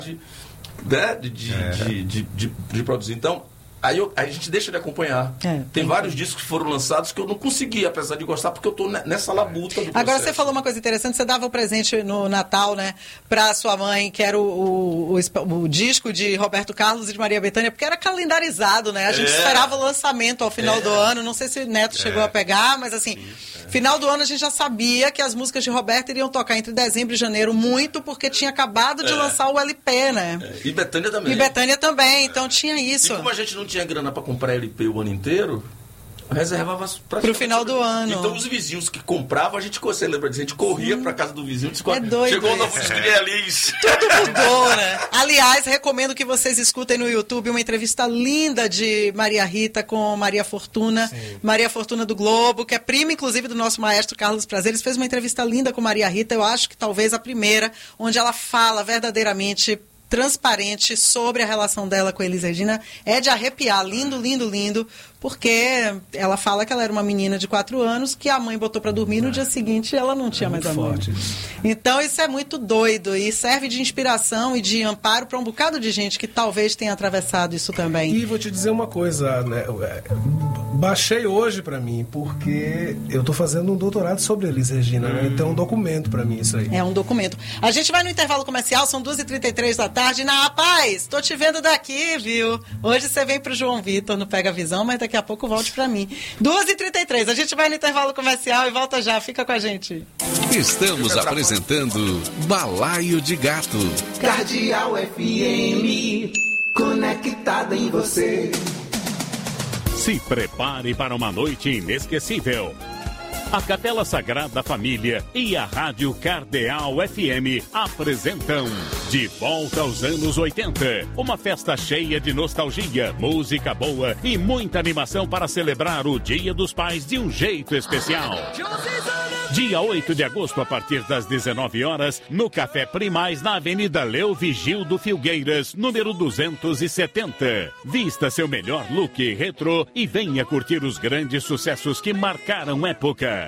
né, de produzir. Então, aí a gente deixa de acompanhar. Tem vários discos que foram lançados que eu não consegui, apesar de gostar, porque eu tô nessa labuta do processo. Agora, você falou uma coisa interessante, você dava o presente no Natal, né, pra sua mãe, que era o disco de Roberto Carlos e de Maria Bethânia, porque era calendarizado, né? A gente esperava o lançamento ao final do ano, não sei se o Neto chegou a pegar, mas assim, final do ano a gente já sabia que as músicas de Roberto iriam tocar entre dezembro e janeiro muito, porque tinha acabado de lançar o LP, né? E Bethânia também. E Bethânia também, então tinha isso. E como a gente não tinha grana para comprar LP o ano inteiro, reservava pro final do ano. Então os vizinhos que compravam, você lembra disso? A gente corria para casa do vizinho, disse, doido. Chegou o novo disco de Elis. Tudo mudou, né? Aliás, recomendo que vocês escutem no YouTube uma entrevista linda de Maria Rita com Maria Fortuna. Sim. Maria Fortuna do Globo, que é prima, inclusive, do nosso maestro Carlos Prazeres. Fez uma entrevista linda com Maria Rita, eu acho que talvez a primeira, onde ela fala verdadeiramente transparente sobre a relação dela com a Elis Regina. É de arrepiar, lindo, lindo, lindo, porque ela fala que ela era uma menina de 4 anos que a mãe botou para dormir, no dia seguinte ela não tinha mais amor. Então isso é muito doido e serve de inspiração e de amparo para um bocado de gente que talvez tenha atravessado isso também. E vou te dizer uma coisa, né? Baixei hoje para mim, porque eu tô fazendo um doutorado sobre Elis Regina, né? Então é um documento para mim isso aí. É um documento. A gente vai no intervalo comercial, são 2h33 da tarde. Na paz, tô te vendo daqui, viu? Hoje você vem pro João Vitor no Pega Visão, mas daqui a pouco volte para mim. 2h33, a gente vai no intervalo comercial e volta já. Fica com a gente. Estamos apresentando Balaio de Gato. Cardeal FM, conectada em você. Se prepare para uma noite inesquecível. A Capela Sagrada Família e a Rádio Cardeal FM apresentam De Volta aos Anos 80. Uma festa cheia de nostalgia, música boa e muita animação para celebrar o Dia dos Pais de um jeito especial. Dia 8 de agosto, a partir das 19 horas, no Café Primaz, na Avenida Leo Vigildo Filgueiras, número 270. Vista seu melhor look retrô e venha curtir os grandes sucessos que marcaram época.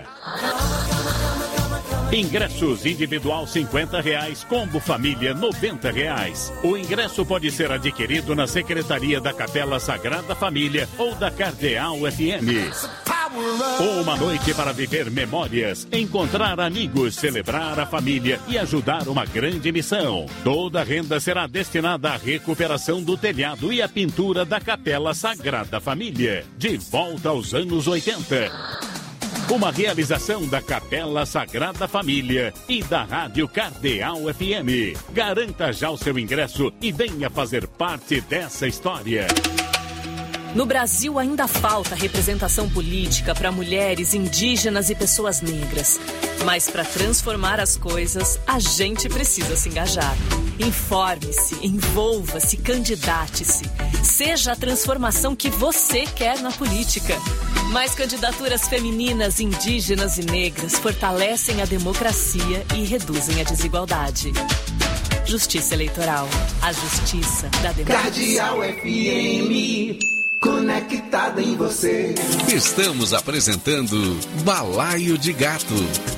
Ingressos individual R$50, combo família R$90. O ingresso pode ser adquirido na Secretaria da Capela Sagrada Família ou da Cardeal FM. Uma noite para viver memórias, encontrar amigos, celebrar a família e ajudar uma grande missão. Toda a renda será destinada à recuperação do telhado e à pintura da Capela Sagrada Família. De volta aos anos 80. Uma realização da Capela Sagrada Família e da Rádio Cardeal FM. Garanta já o seu ingresso e venha fazer parte dessa história. No Brasil ainda falta representação política para mulheres, indígenas e pessoas negras. Mas para transformar as coisas, a gente precisa se engajar. Informe-se, envolva-se, candidate-se. Seja a transformação que você quer na política. Mais candidaturas femininas, indígenas e negras fortalecem a democracia e reduzem a desigualdade. Justiça Eleitoral. A justiça da democracia. Cardeal FM, conectada em você. Estamos apresentando Balaio de Gato.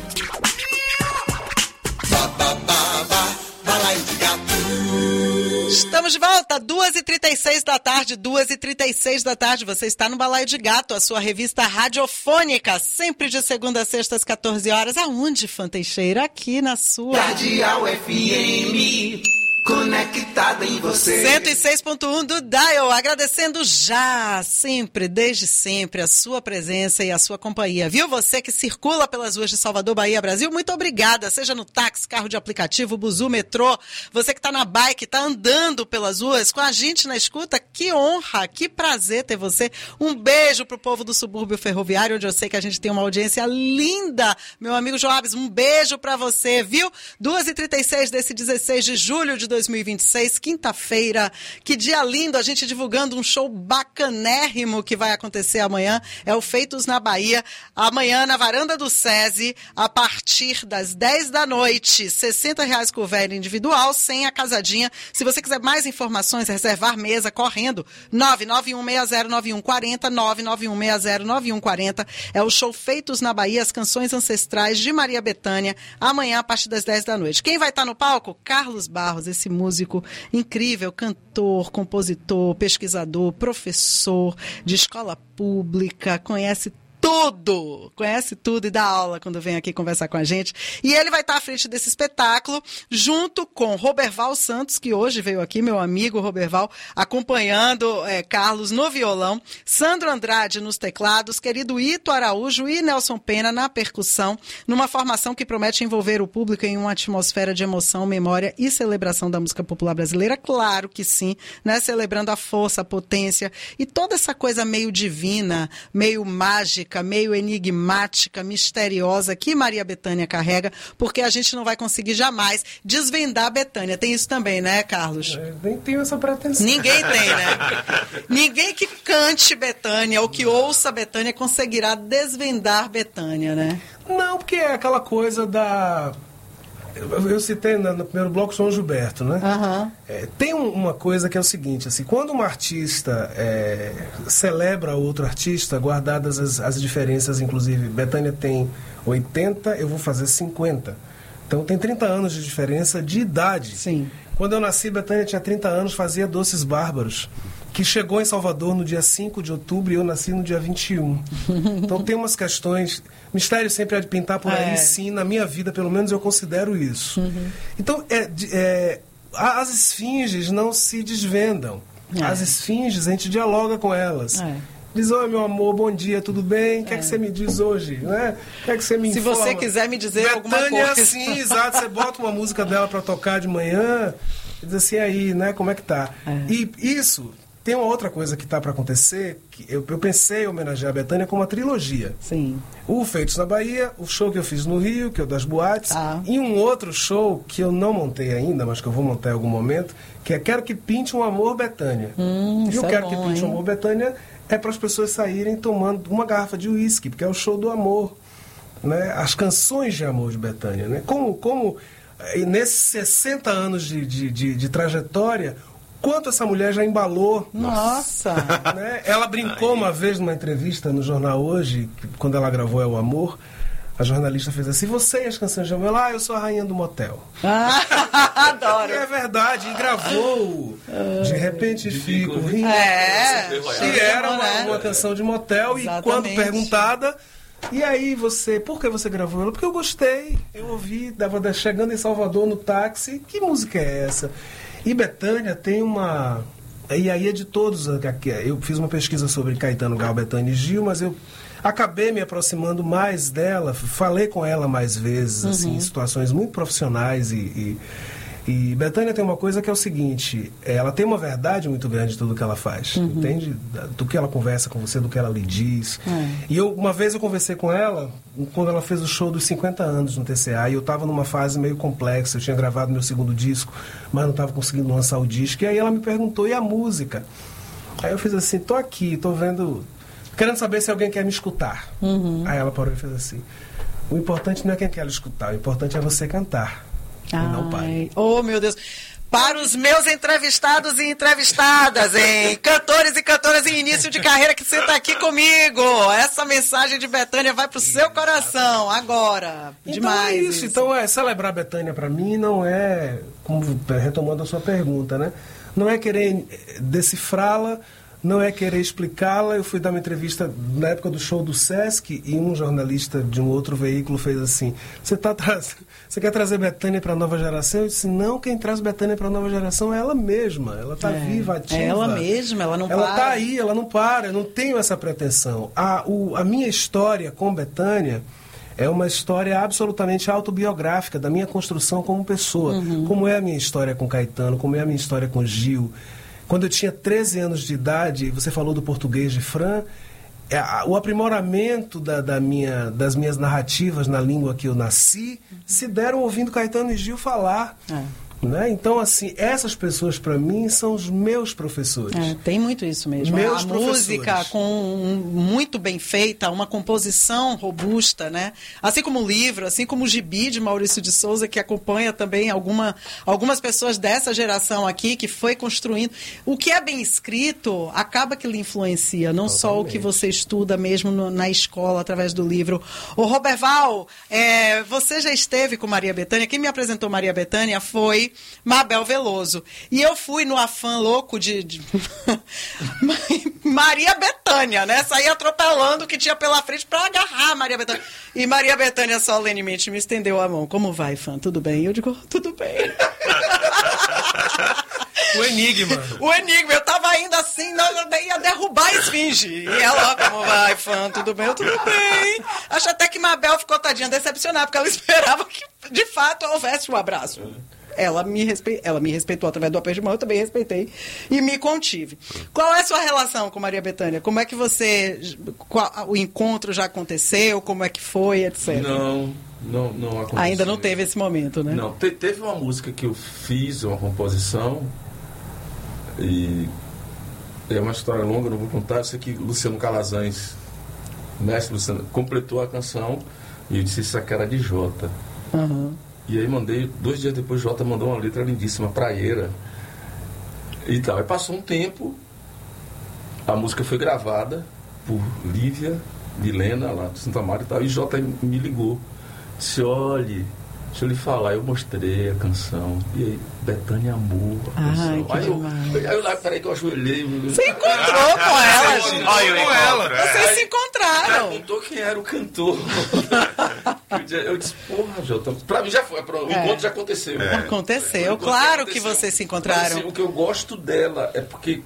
Balaio de Gato. Estamos de volta, 2h36 da tarde, 2h36 da tarde. Você está no Balaio de Gato, a sua revista radiofônica, sempre de segunda a sexta às 14 horas. Aonde, Fã Teixeira? Aqui na sua Cardeal FM, conectada em você. 106.1 do Dial, agradecendo já, sempre, desde sempre, a sua presença e a sua companhia. Viu? Você que circula pelas ruas de Salvador, Bahia, Brasil, muito obrigada. Seja no táxi, carro de aplicativo, buzu, metrô, você que está na bike, está andando pelas ruas com a gente na escuta, que honra, que prazer ter você. Um beijo pro povo do subúrbio ferroviário, onde eu sei que a gente tem uma audiência linda. Meu amigo Joabes, um beijo para você, viu? 2h36 desse 16 de julho de 2026, quinta-feira. Que dia lindo, a gente divulgando um show bacanérrimo que vai acontecer amanhã. É o Feitos na Bahia. Amanhã na varanda do SESI, a partir das 10 da noite. R$60 couvert individual, sem a casadinha. Se você quiser mais informações, reservar mesa correndo, 991609140, 991609140. É o show Feitos na Bahia, as canções ancestrais de Maria Bethânia, amanhã a partir das 10 da noite. Quem vai estar no palco? Carlos Barros, esse esse músico incrível, cantor, compositor, pesquisador, professor de escola pública, conhece tudo e dá aula quando vem aqui conversar com a gente. E ele vai estar à frente desse espetáculo, junto com Roberval Santos, que hoje veio aqui, meu amigo Roberval, acompanhando Carlos no violão, Sandro Andrade nos teclados, querido Ito Araújo e Nelson Pena na percussão, numa formação que promete envolver o público em uma atmosfera de emoção, memória e celebração da música popular brasileira. Claro que sim, né? Celebrando a força, a potência e toda essa coisa meio divina, meio mágica, meio enigmática, misteriosa que Maria Bethânia carrega, porque a gente não vai conseguir jamais desvendar a Bethânia. Tem isso também, né, Carlos? Nem tenho essa pretensão. Ninguém tem, né? Ninguém que cante Bethânia ou que ouça Bethânia conseguirá desvendar Bethânia, né? Não, porque é aquela coisa da... Eu citei no primeiro bloco João Gilberto, né? Uhum. Tem uma coisa que é o seguinte, assim, quando um artista celebra outro artista, guardadas as diferenças, inclusive, Bethânia tem 80, eu vou fazer 50. Então tem 30 anos de diferença de idade. Sim. Quando eu nasci, Bethânia tinha 30 anos, fazia Doces Bárbaros, que chegou em Salvador no dia 5 de outubro e eu nasci no dia 21. Então tem umas questões... Mistério sempre há de pintar por aí, sim. Na minha vida, pelo menos, eu considero isso. Uhum. Então, as esfinges não se desvendam. As esfinges, a gente dialoga com elas. Diz, oi, meu amor, bom dia, tudo bem? O que é que você me diz hoje? Né? O que é que você me informa? Se você quiser me dizer alguma Bethânia, coisa. sim, exato. Você bota uma música dela para tocar de manhã, e diz assim, aí, né? Como é que tá? E isso... Tem uma outra coisa que está para acontecer, que eu pensei em homenagear a Bethânia com uma trilogia. Sim. O Feitos na Bahia, o show que eu fiz no Rio, que é o das boates, e um outro show que eu não montei ainda, mas que eu vou montar em algum momento, que é Quero que Pinte um Amor Bethânia. E o Quero que Pinte um Amor Bethânia é para as pessoas saírem tomando uma garrafa de uísque, porque é o show do amor, né? As canções de amor de Bethânia, né? Como nesses 60 anos de trajetória, quanto essa mulher já embalou. Nossa! Né? Ela brincou uma vez numa entrevista no Jornal Hoje, quando ela gravou É o Amor, a jornalista fez assim, você e as canções de amor? Ela, eu sou a rainha do motel. Adoro! E é verdade, e gravou De Repente Fico Rindo. Que era uma canção de motel. Exatamente. E quando perguntada, e aí por que você gravou ela? Porque eu gostei, eu ouvi, estava chegando em Salvador no táxi, que música é essa? E Bethânia tem uma... E aí é de todos... Eu fiz uma pesquisa sobre Caetano, Gal, Bethânia e Gil, mas eu acabei me aproximando mais dela, falei com ela mais vezes, assim, em situações muito profissionais e Bethânia tem uma coisa que é o seguinte, ela tem uma verdade muito grande de tudo que ela faz, entende? Do que ela conversa com você, do que ela lhe diz. E uma vez eu conversei com ela, quando ela fez o show dos 50 anos no TCA, e eu estava numa fase meio complexa, eu tinha gravado meu segundo disco, mas não estava conseguindo lançar o disco, e aí ela me perguntou, e a música? Aí eu fiz assim, tô aqui, tô vendo, querendo saber se alguém quer me escutar. Aí ela parou e fez assim, o importante não é quem quer escutar, o importante é você cantar. Não pare. Oh, meu Deus. Para os meus entrevistados e entrevistadas, hein? Cantores e cantoras em início de carreira que você está aqui comigo. Essa mensagem de Bethânia vai pro seu coração agora. Então demais. É isso. Então, celebrar Bethânia para mim não é, como retomando a sua pergunta, né? Não é querer decifrá-la, não é querer explicá-la. Eu fui dar uma entrevista na época do show do Sesc e um jornalista de um outro veículo fez assim, você quer trazer Bethânia para a nova geração? Eu disse, não, quem traz Bethânia para a nova geração é ela mesma. Ela está viva, ativa. É ela mesma, ela não para. Ela está aí, ela não para, eu não tenho essa pretensão. A minha história com Bethânia é uma história absolutamente autobiográfica da minha construção como pessoa. Como é a minha história com Caetano, como é a minha história com Gil. Quando eu tinha 13 anos de idade, você falou do português de Fran, o aprimoramento das minhas narrativas na língua que eu nasci se deram ouvindo Caetano e Gil falar. Né? Então, assim, essas pessoas, para mim, são os meus professores. Tem muito isso mesmo. Meus a professores. música muito bem feita, uma composição robusta, né? Assim como o livro, assim como o gibi de Maurício de Souza, que acompanha também algumas pessoas dessa geração aqui, que foi construindo. O que é bem escrito, acaba que lhe influencia, não Totalmente. Só o que você estuda mesmo na escola, através do livro. Ô, Roberval, você já esteve com Maria Bethânia. Quem me apresentou Maria Bethânia foi Mabel Veloso. E eu fui no afã louco de Maria Bethânia, né? Saí atropelando o que tinha pela frente para agarrar a Maria Bethânia. E Maria Bethânia solenemente me estendeu a mão. Como vai, fã? Tudo bem? Eu digo, tudo bem. O enigma. O enigma. Eu tava indo assim, eu ia derrubar a esfinge. E ela, ó, como vai, fã? Tudo bem? Eu, tudo bem. Acho até que Mabel ficou, tadinha, decepcionada, porque ela esperava que, de fato, houvesse um abraço. Ela me respeitou através do aperto de mão, eu também respeitei e me contive. Qual é a sua relação com Maria Bethânia? Como é que o encontro já aconteceu? Como é que foi, etc? Não aconteceu. Ainda não teve esse momento, né? Não, teve uma música que eu fiz, uma composição, e é uma história longa, não vou contar. Eu sei que Luciano Calazans, mestre Luciano, completou a canção e eu disse isso aqui era de Jota. E aí mandei, 2 dias depois Jota mandou uma letra lindíssima, praieira e tal. Aí passou um tempo, a música foi gravada por Lívia, Milena, lá de Santa Maria e tal, e Jota me ligou, disse, olhe, deixa eu lhe falar, eu mostrei a canção, e aí, Bethânia amou a canção. Aí eu lá, peraí que eu ajoelhei. Você encontrou com ela, gente? Vocês se encontraram. Perguntou quem era o cantor. Eu disse, porra, Jota, pra mim já foi, o encontro já aconteceu. Aconteceu, claro que vocês se encontraram. Mas, assim, o que eu gosto dela é porque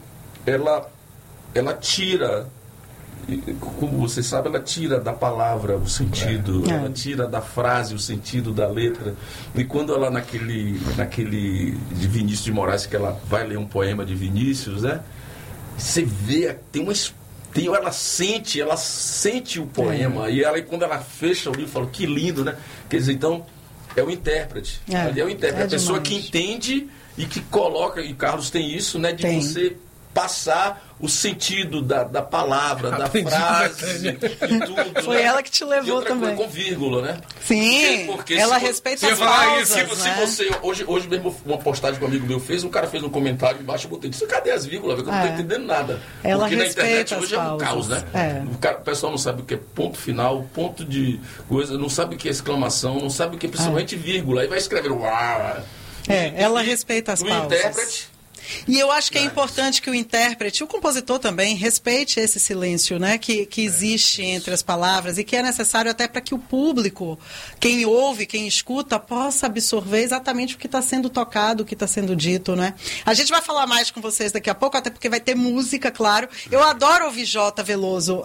ela tira, como você sabe, ela tira da palavra o sentido, ela tira da frase o sentido da letra. E quando ela naquele de Vinícius de Moraes, que ela vai ler um poema de Vinícius, né? Você vê, ela sente o poema, e quando ela fecha o livro, fala, que lindo, né? Quer dizer, então, é o intérprete. Ali é o intérprete, a pessoa que entende e que coloca, e Carlos tem isso, né? De você passar o sentido da palavra, da frase, de tudo. Foi, né? Ela que te levou e outra também. Coisa, com vírgula, né? Sim, porque ela respeita as pausas, se você, hoje mesmo, uma postagem que um amigo meu fez, um cara fez um comentário embaixo, eu botei, disse, cadê as vírgulas? Eu não estou entendendo nada. Ela porque respeita na internet as hoje pausas. É um caos, né? O pessoal não sabe o que é ponto final, ponto de coisa, não sabe o que é exclamação, não sabe o que é principalmente vírgula, aí vai escrever uau. Ela respeita as pausas. O intérprete. E eu acho que é importante que o intérprete, o compositor também, respeite esse silêncio, né, que existe entre as palavras e que é necessário até para que o público, quem ouve, quem escuta, possa absorver exatamente o que está sendo tocado, o que está sendo dito, né? A gente vai falar mais com vocês daqui a pouco, até porque vai ter música, claro. Eu adoro ouvir Jota Veloso,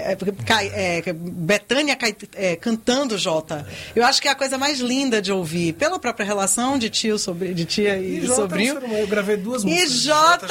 Bethânia cantando Jota. Eu acho que é a coisa mais linda de ouvir, pela própria relação de tia e sobrinho. Eu gravei 2 músicas. E Jota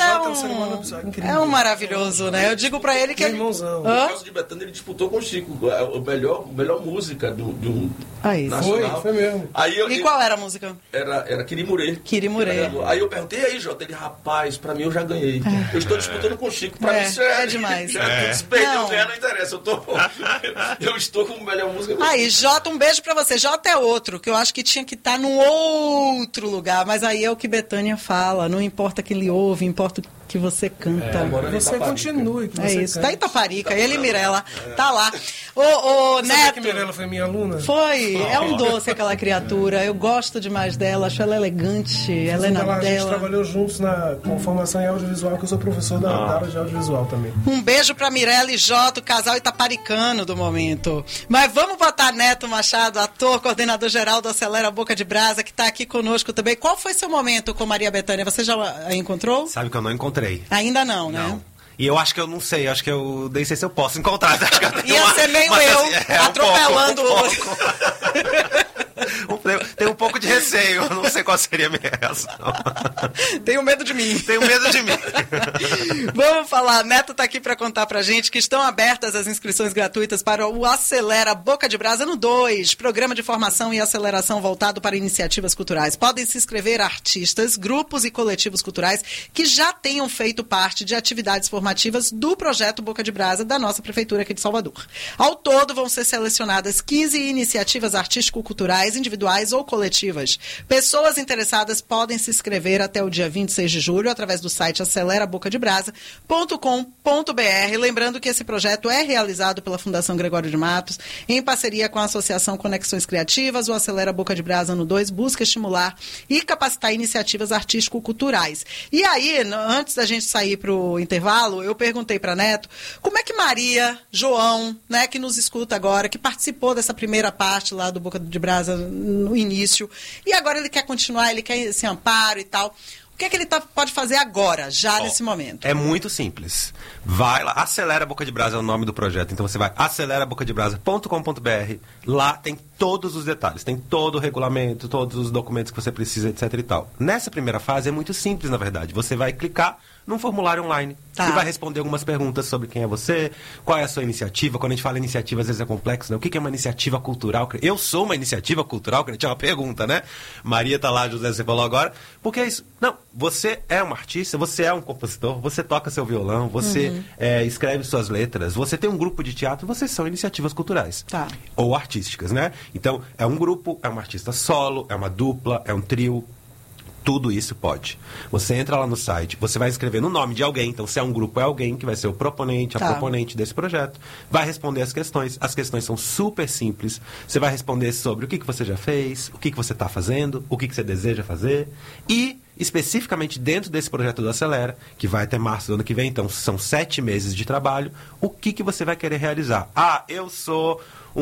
é um maravilhoso, né? Eu digo pra ele que ele... No caso de Bethânia, ele disputou com o Chico a melhor música de um nacional. Foi mesmo. E qual era a música? Era Quirimurê. Aí eu perguntei, e aí, Jota? Ele, rapaz, pra mim eu já ganhei. Eu estou disputando com o Chico, pra mim isso é demais. Não interessa, eu estou com a melhor música. Aí, Jota, um beijo pra você. Jota é outro, que eu acho que tinha que estar num outro lugar, mas aí é o que Bethânia fala, não importa que ele ouve, importa o que você canta. Você continue. Que você isso. Tá em Itaparica, ele e Mirella. Tá lá. Ô, Neto. Que Mirella foi minha aluna? Foi. É um doce aquela criatura. Eu gosto demais dela, acho ela elegante. Ela é na dela. A gente trabalhou juntos com formação em audiovisual, que eu sou professor da área de audiovisual também. Um beijo pra Mirella e Jota, o casal itaparicano do momento. Mas vamos botar Neto Machado, ator, coordenador geral do Acelera Boca de Brasa, que tá aqui conosco também. Qual foi seu momento com Maria Bethânia? Você já a encontrou? Sabe que eu não encontrei. Ainda não, né? Não. E eu acho que eu não sei, acho que eu nem sei se eu posso encontrar. Acho que ia ser meio atropelando Tem um pouco de receio, eu não sei qual seria a minha reação. Tenho medo de mim. Vamos falar, Neto tá aqui para contar pra gente que estão abertas as inscrições gratuitas para o Acelera Boca de Brasa no 2, programa de formação e aceleração voltado para iniciativas culturais. Podem se inscrever artistas, grupos e coletivos culturais que já tenham feito parte de atividades formativas do projeto Boca de Brasa da nossa prefeitura aqui de Salvador. Ao todo vão ser selecionadas 15 iniciativas artístico-culturais individuais individuais ou coletivas. Pessoas interessadas podem se inscrever até o dia 26 de julho através do site acelerabocadebrasa.com.br. Lembrando que esse projeto é realizado pela Fundação Gregório de Matos em parceria com a Associação Conexões Criativas. O Acelera Boca de Brasa no 2 busca estimular e capacitar iniciativas artístico-culturais. E aí, antes da gente sair para o intervalo, eu perguntei para Neto como é que Maria, João, né, que nos escuta agora, que participou dessa primeira parte lá do Boca de Brasa no início, e agora ele quer continuar, ele quer esse amparo e tal. O que é que ele pode fazer agora, já nesse momento? É muito simples. Vai lá, Acelera Boca de Brasa é o nome do projeto. Então você vai acelerabocadebrasa.com.br. Lá tem todos os detalhes, tem todo o regulamento, todos os documentos que você precisa, etc e tal. Nessa primeira fase é muito simples, na verdade. Você vai clicar num formulário online e vai responder algumas perguntas sobre quem é você, qual é a sua iniciativa. Quando a gente fala iniciativa, às vezes é complexo, né? O que é uma iniciativa cultural? Eu sou uma iniciativa cultural, que é uma pergunta, né? Maria tá lá, José, você falou agora. Porque é isso. Não, você é um artista, você é um compositor, você toca seu violão, você escreve suas letras, você tem um grupo de teatro, vocês são iniciativas culturais. Ou artísticas, né? Então, é um grupo, é um artista solo, é uma dupla, é um trio. Tudo isso pode. Você entra lá no site, você vai escrever no nome de alguém. Então, se é um grupo, é alguém que vai ser o proponente, a proponente desse projeto. Vai responder as questões. As questões são super simples. Você vai responder sobre o que você já fez, o que você está fazendo, o que você deseja fazer. E, especificamente dentro desse projeto do Acelera, que vai até março do ano que vem, então são 7 meses de trabalho, o que você vai querer realizar? Eu sou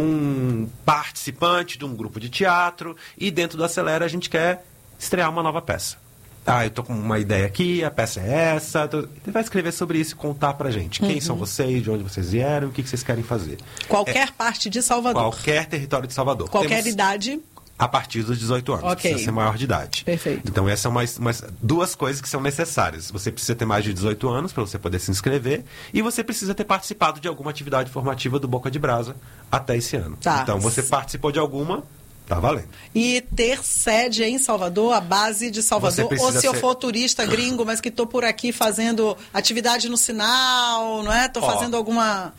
um participante de um grupo de teatro e dentro do Acelera a gente quer estrear uma nova peça. Eu tô com uma ideia aqui, a peça é essa. Ele vai escrever sobre isso e contar pra gente. Quem são vocês, de onde vocês vieram, o que vocês querem fazer. Qualquer parte de Salvador. Qualquer território de Salvador. Qualquer idade. A partir dos 18 anos. Precisa ser maior de idade. Perfeito. Então, essas são duas coisas que são necessárias. Você precisa ter mais de 18 anos para você poder se inscrever e você precisa ter participado de alguma atividade formativa do Boca de Brasa até esse ano. Então, você participou de alguma... Tá valendo. E ter sede em Salvador, a base de Salvador, ou se eu for turista gringo, mas que estou por aqui fazendo atividade no sinal, não é? Estou fazendo alguma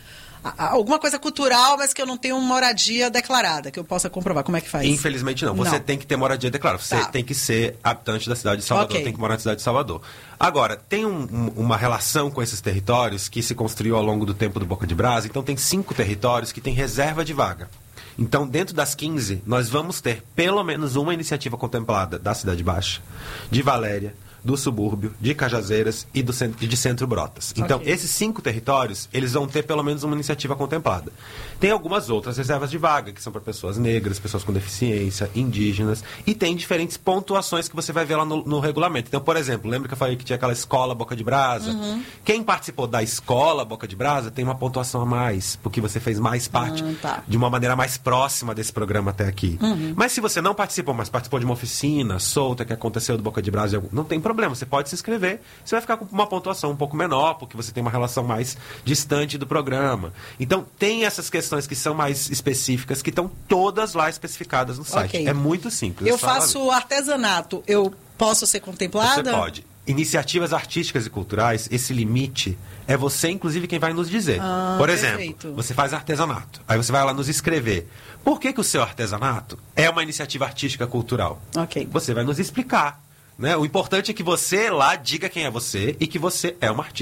coisa cultural, mas que eu não tenho uma moradia declarada, que eu possa comprovar. Como é que faz? Infelizmente não. Você tem que ter moradia declarada. Você tem que ser habitante da cidade de Salvador, tem que morar na cidade de Salvador. Agora, tem uma relação com esses territórios que se construiu ao longo do tempo do Boca de Brasa. Então, tem 5 territórios que têm reserva de vaga. Então, dentro das 15, nós vamos ter pelo menos uma iniciativa contemplada da Cidade Baixa, de Valéria, do Subúrbio, de Cajazeiras e de Centro Brotas. Então, esses 5 territórios, eles vão ter pelo menos uma iniciativa contemplada. Tem algumas outras reservas de vaga, que são para pessoas negras, pessoas com deficiência, indígenas, e tem diferentes pontuações que você vai ver lá no regulamento. Então, por exemplo, lembra que eu falei que tinha aquela escola Boca de Brasa? Quem participou da escola Boca de Brasa tem uma pontuação a mais, porque você fez mais parte de uma maneira mais próxima desse programa até aqui. Mas se você não participou, mas participou de uma oficina solta que aconteceu do Boca de Brasa, não tem problema, você pode se inscrever, você vai ficar com uma pontuação um pouco menor, porque você tem uma relação mais distante do programa. Então, tem essas questões que são mais específicas, que estão todas lá especificadas no site. É muito simples. Eu faço artesanato, eu posso ser contemplada? Você pode. Iniciativas artísticas e culturais, esse limite é você, inclusive, quem vai nos dizer. Por exemplo, você faz artesanato, aí você vai lá nos escrever. Por que o seu artesanato é uma iniciativa artística cultural? Você vai nos explicar. Né? O importante é que você lá diga quem é você e que você é uma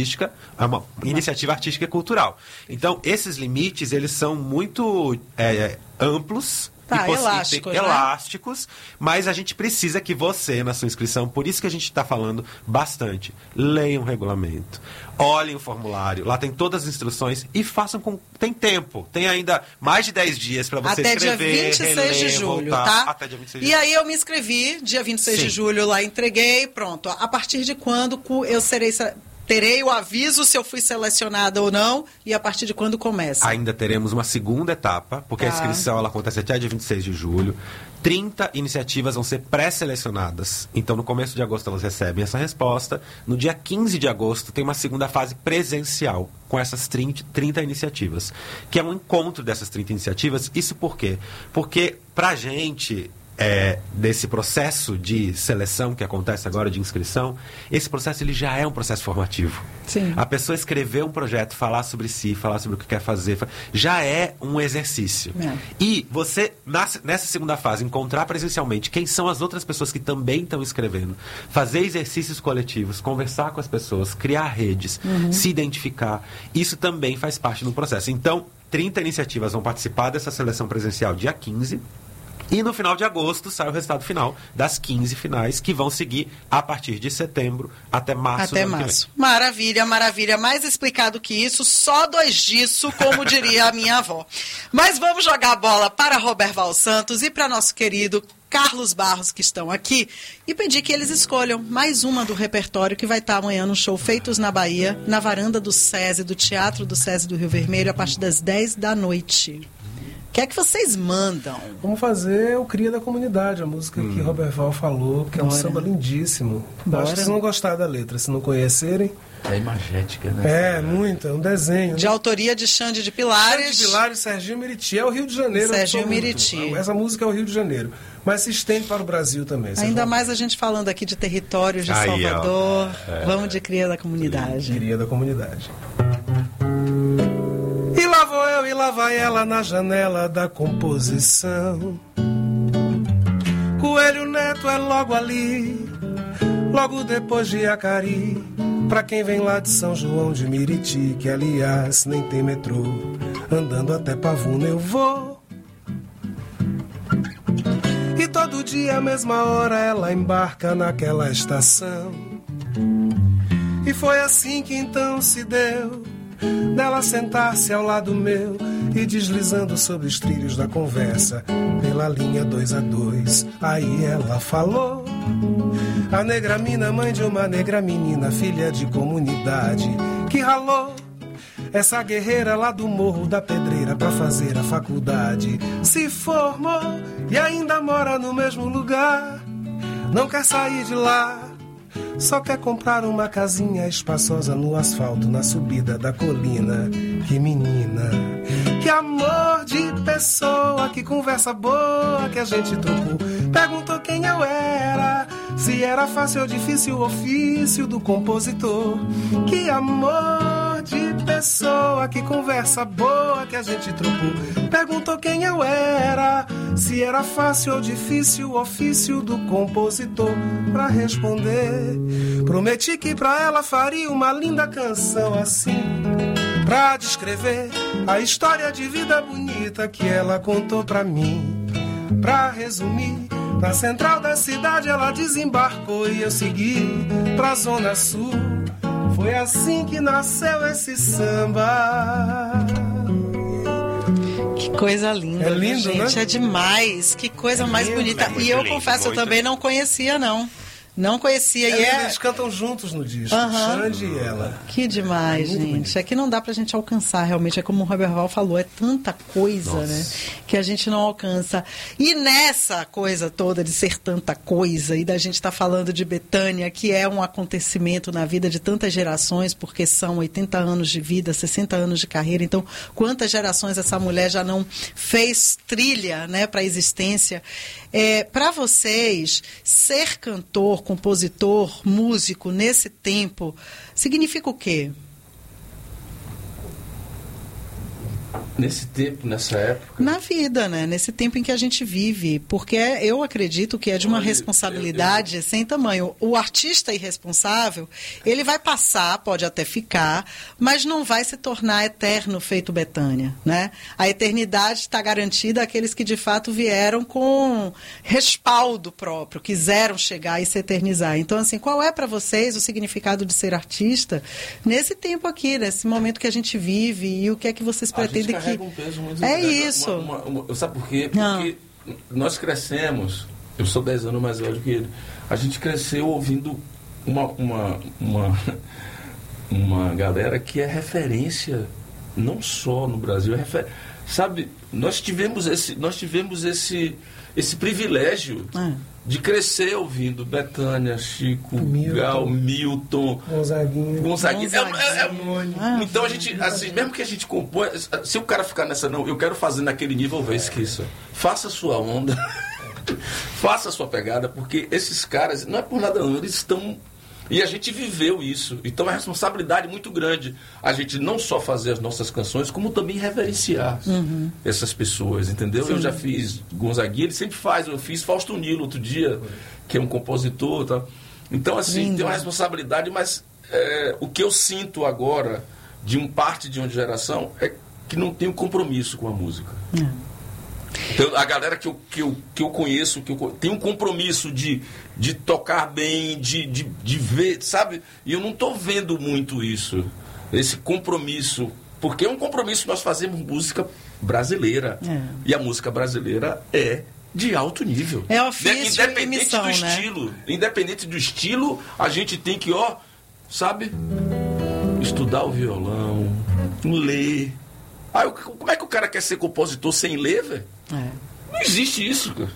iniciativa artística e cultural. Então, esses limites, eles são muito amplos, elásticos, mas a gente precisa que você, na sua inscrição, por isso que a gente está falando bastante, leiam o regulamento, olhem o formulário, lá tem todas as instruções e façam com... Tem tempo, tem ainda mais de 10 dias para você escrever, até dia 26 de julho, voltar, tá? Até dia 26 de julho. E aí eu me inscrevi, dia 26 de julho lá entreguei, pronto. A partir de quando eu terei o aviso se eu fui selecionada ou não, e a partir de quando começa? Ainda teremos uma segunda etapa, porque a inscrição ela acontece até dia 26 de julho. 30 iniciativas vão ser pré-selecionadas. Então, no começo de agosto, elas recebem essa resposta. No dia 15 de agosto, tem uma segunda fase presencial com essas 30 iniciativas, que é um encontro dessas 30 iniciativas. Isso por quê? Porque, pra gente... desse processo de seleção que acontece agora, de inscrição, esse processo ele já é um processo formativo. Sim. A pessoa escrever um projeto, falar sobre si, falar sobre o que quer fazer, já é um exercício. E você, nessa segunda fase, encontrar presencialmente quem são as outras pessoas que também estão escrevendo, fazer exercícios coletivos, conversar com as pessoas, criar redes, se identificar, isso também faz parte do processo. Então, 30 iniciativas vão participar dessa seleção presencial dia 15. E no final de agosto sai o resultado final das 15 finais, que vão seguir a partir de setembro até março. Até março. Maravilha, maravilha. Mais explicado que isso, só 2 disso, como diria a minha avó. Mas vamos jogar a bola para Roberval Santos e para nosso querido Carlos Barros, que estão aqui, e pedir que eles escolham mais uma do repertório que vai estar amanhã no show Feitos na Bahia, na varanda do SESI, do Teatro do SESI do Rio Vermelho, a partir das 10 da noite. O que é que vocês mandam? Vamos fazer o Cria da Comunidade, a música que Roberval falou, que é um samba lindíssimo. Acho que vocês vão gostar da letra, se não conhecerem. É imagética, né? É, muito, é um desenho. De autoria de Xande de Pilares. Xande de Pilares, Serginho Meriti. É o Rio de Janeiro. Serginho Meriti. Essa música é o Rio de Janeiro. Mas se estende para o Brasil também. Ainda mais a gente falando aqui de territórios de Salvador. Vamos de Cria da Comunidade. Cria da Comunidade. E lá vou eu e lá vai ela na janela da composição. Coelho Neto é logo ali, logo depois de Acari. Pra quem vem lá de São João de Meriti, que aliás nem tem metrô, andando até Pavuna eu vou. E todo dia à mesma hora ela embarca naquela estação. E foi assim que então se deu dela sentar-se ao lado meu e deslizando sobre os trilhos da conversa pela linha 2 a 2. Aí ela falou: a negra mina, mãe de uma negra menina, filha de comunidade, que ralou essa guerreira lá do Morro da Pedreira pra fazer a faculdade. Se formou e ainda mora no mesmo lugar, não quer sair de lá, só quer comprar uma casinha espaçosa no asfalto, na subida da colina. Que menina, que amor de pessoa, que conversa boa que a gente trocou. Perguntou quem eu era, se era fácil ou difícil o ofício do compositor. Que amor de pessoa, que conversa boa que a gente trocou. Perguntou quem eu era, se era fácil ou difícil o ofício do compositor. Pra responder, prometi que pra ela faria uma linda canção assim, pra descrever a história de vida bonita que ela contou pra mim. Pra resumir, na central da cidade ela desembarcou e eu segui pra Zona Sul. Foi assim que nasceu esse samba. Que coisa linda, é lindo, gente, né? É demais. Que coisa mais bonita. E eu confesso, eu também não conhecia, não. Não conhecia. Eles cantam juntos no disco, Xande e ela. Que demais, gente. Bonito. É que não dá pra gente alcançar, realmente. É como o Roberval falou, é tanta coisa, né? Que a gente não alcança. E nessa coisa toda de ser tanta coisa, e da gente estar falando de Bethânia, que é um acontecimento na vida de tantas gerações, porque são 80 anos de vida, 60 anos de carreira. Então, quantas gerações essa mulher já não fez trilha, né, pra existência? Para vocês, ser cantor, compositor, músico, nesse tempo, significa o quê? Nesse tempo, nessa época? Na vida, né? Nesse tempo em que a gente vive. Porque eu acredito que é de uma responsabilidade sem tamanho. O artista irresponsável, ele vai passar, pode até ficar, mas não vai se tornar eterno feito Bethânia, né? A eternidade está garantida àqueles que de fato vieram com respaldo próprio, quiseram chegar e se eternizar. Então, assim, qual é para vocês o significado de ser artista nesse tempo aqui, nesse momento que a gente vive, e o que é que vocês pretendem que... Um peso muito é isso. Sabe por quê? Porque nós crescemos, eu sou 10 anos mais velho que ele, a gente cresceu ouvindo uma galera que é referência não só no Brasil, sabe, nós tivemos esse privilégio de crescer ouvindo Bethânia, Chico, Gal, Milton, Gonzaguinha. Então a gente, assim, mesmo que a gente compõe, se o cara ficar nessa, não, eu quero fazer naquele nível, esqueça. Faça a sua onda. Faça a sua pegada, porque esses caras, não é por nada não, eles estão... E a gente viveu isso. Então é uma responsabilidade muito grande a gente não só fazer as nossas canções, como também reverenciar essas pessoas, entendeu? Sim. Eu já fiz Gonzaguinha, ele sempre faz. Eu fiz Fausto Nilo outro dia, que é um compositor. Tá? Então, assim, tem uma responsabilidade, mas o que eu sinto agora, parte de uma geração, é que não tem um compromisso com a música. Então, a galera que eu conheço, tem um compromisso de tocar bem, de ver, sabe? E eu não estou vendo muito isso, esse compromisso, porque é um compromisso, nós fazemos música brasileira, e a música brasileira é de alto nível. É ofício independente e missão, do estilo, independente do estilo, a gente tem que, sabe, estudar o violão, ler. Como é que o cara quer ser compositor sem ler, velho? Não existe isso, cara.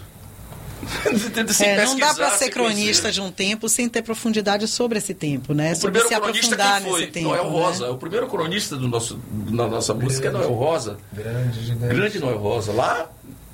Não dá para ser cronista de um tempo sem ter profundidade sobre esse tempo, né? O primeiro cronista quem foi? Tempo, Noel Rosa. O primeiro cronista da nossa música é Noel Rosa. Grande Noel Rosa. Lá,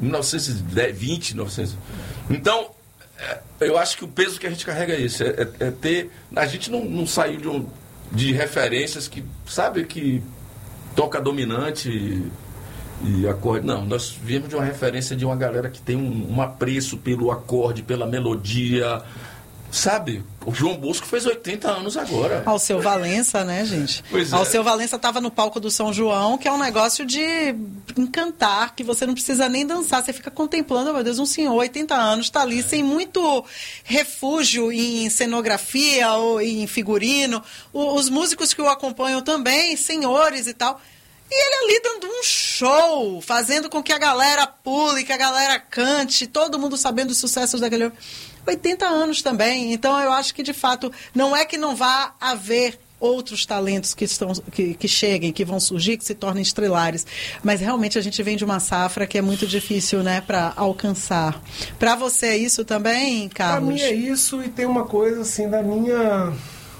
1920, 1900. Então, eu acho que o peso que a gente carrega é esse. É ter... A gente não saiu de referências que, sabe, que toca dominante... E acorde, não, nós viemos de uma referência de uma galera que tem um apreço pelo acorde, pela melodia, sabe? O João Bosco fez 80 anos agora. Alceu Valença, né, gente? Pois é. Alceu Valença estava no palco do São João, que é um negócio de encantar, que você não precisa nem dançar, você fica contemplando, meu Deus, um senhor, 80 anos, está ali sem muito refúgio em cenografia ou em figurino, os músicos que o acompanham também, senhores e tal. E ele ali dando um show, fazendo com que a galera pule, que a galera cante, todo mundo sabendo os sucessos daquele... 80 anos também. Então, eu acho que, de fato, não é que não vá haver outros talentos que cheguem, que vão surgir, que se tornem estrelares. Mas, realmente, a gente vem de uma safra que é muito difícil, né, para alcançar. Para você é isso também, Carlos? Para mim é isso, e tem uma coisa, assim, da minha...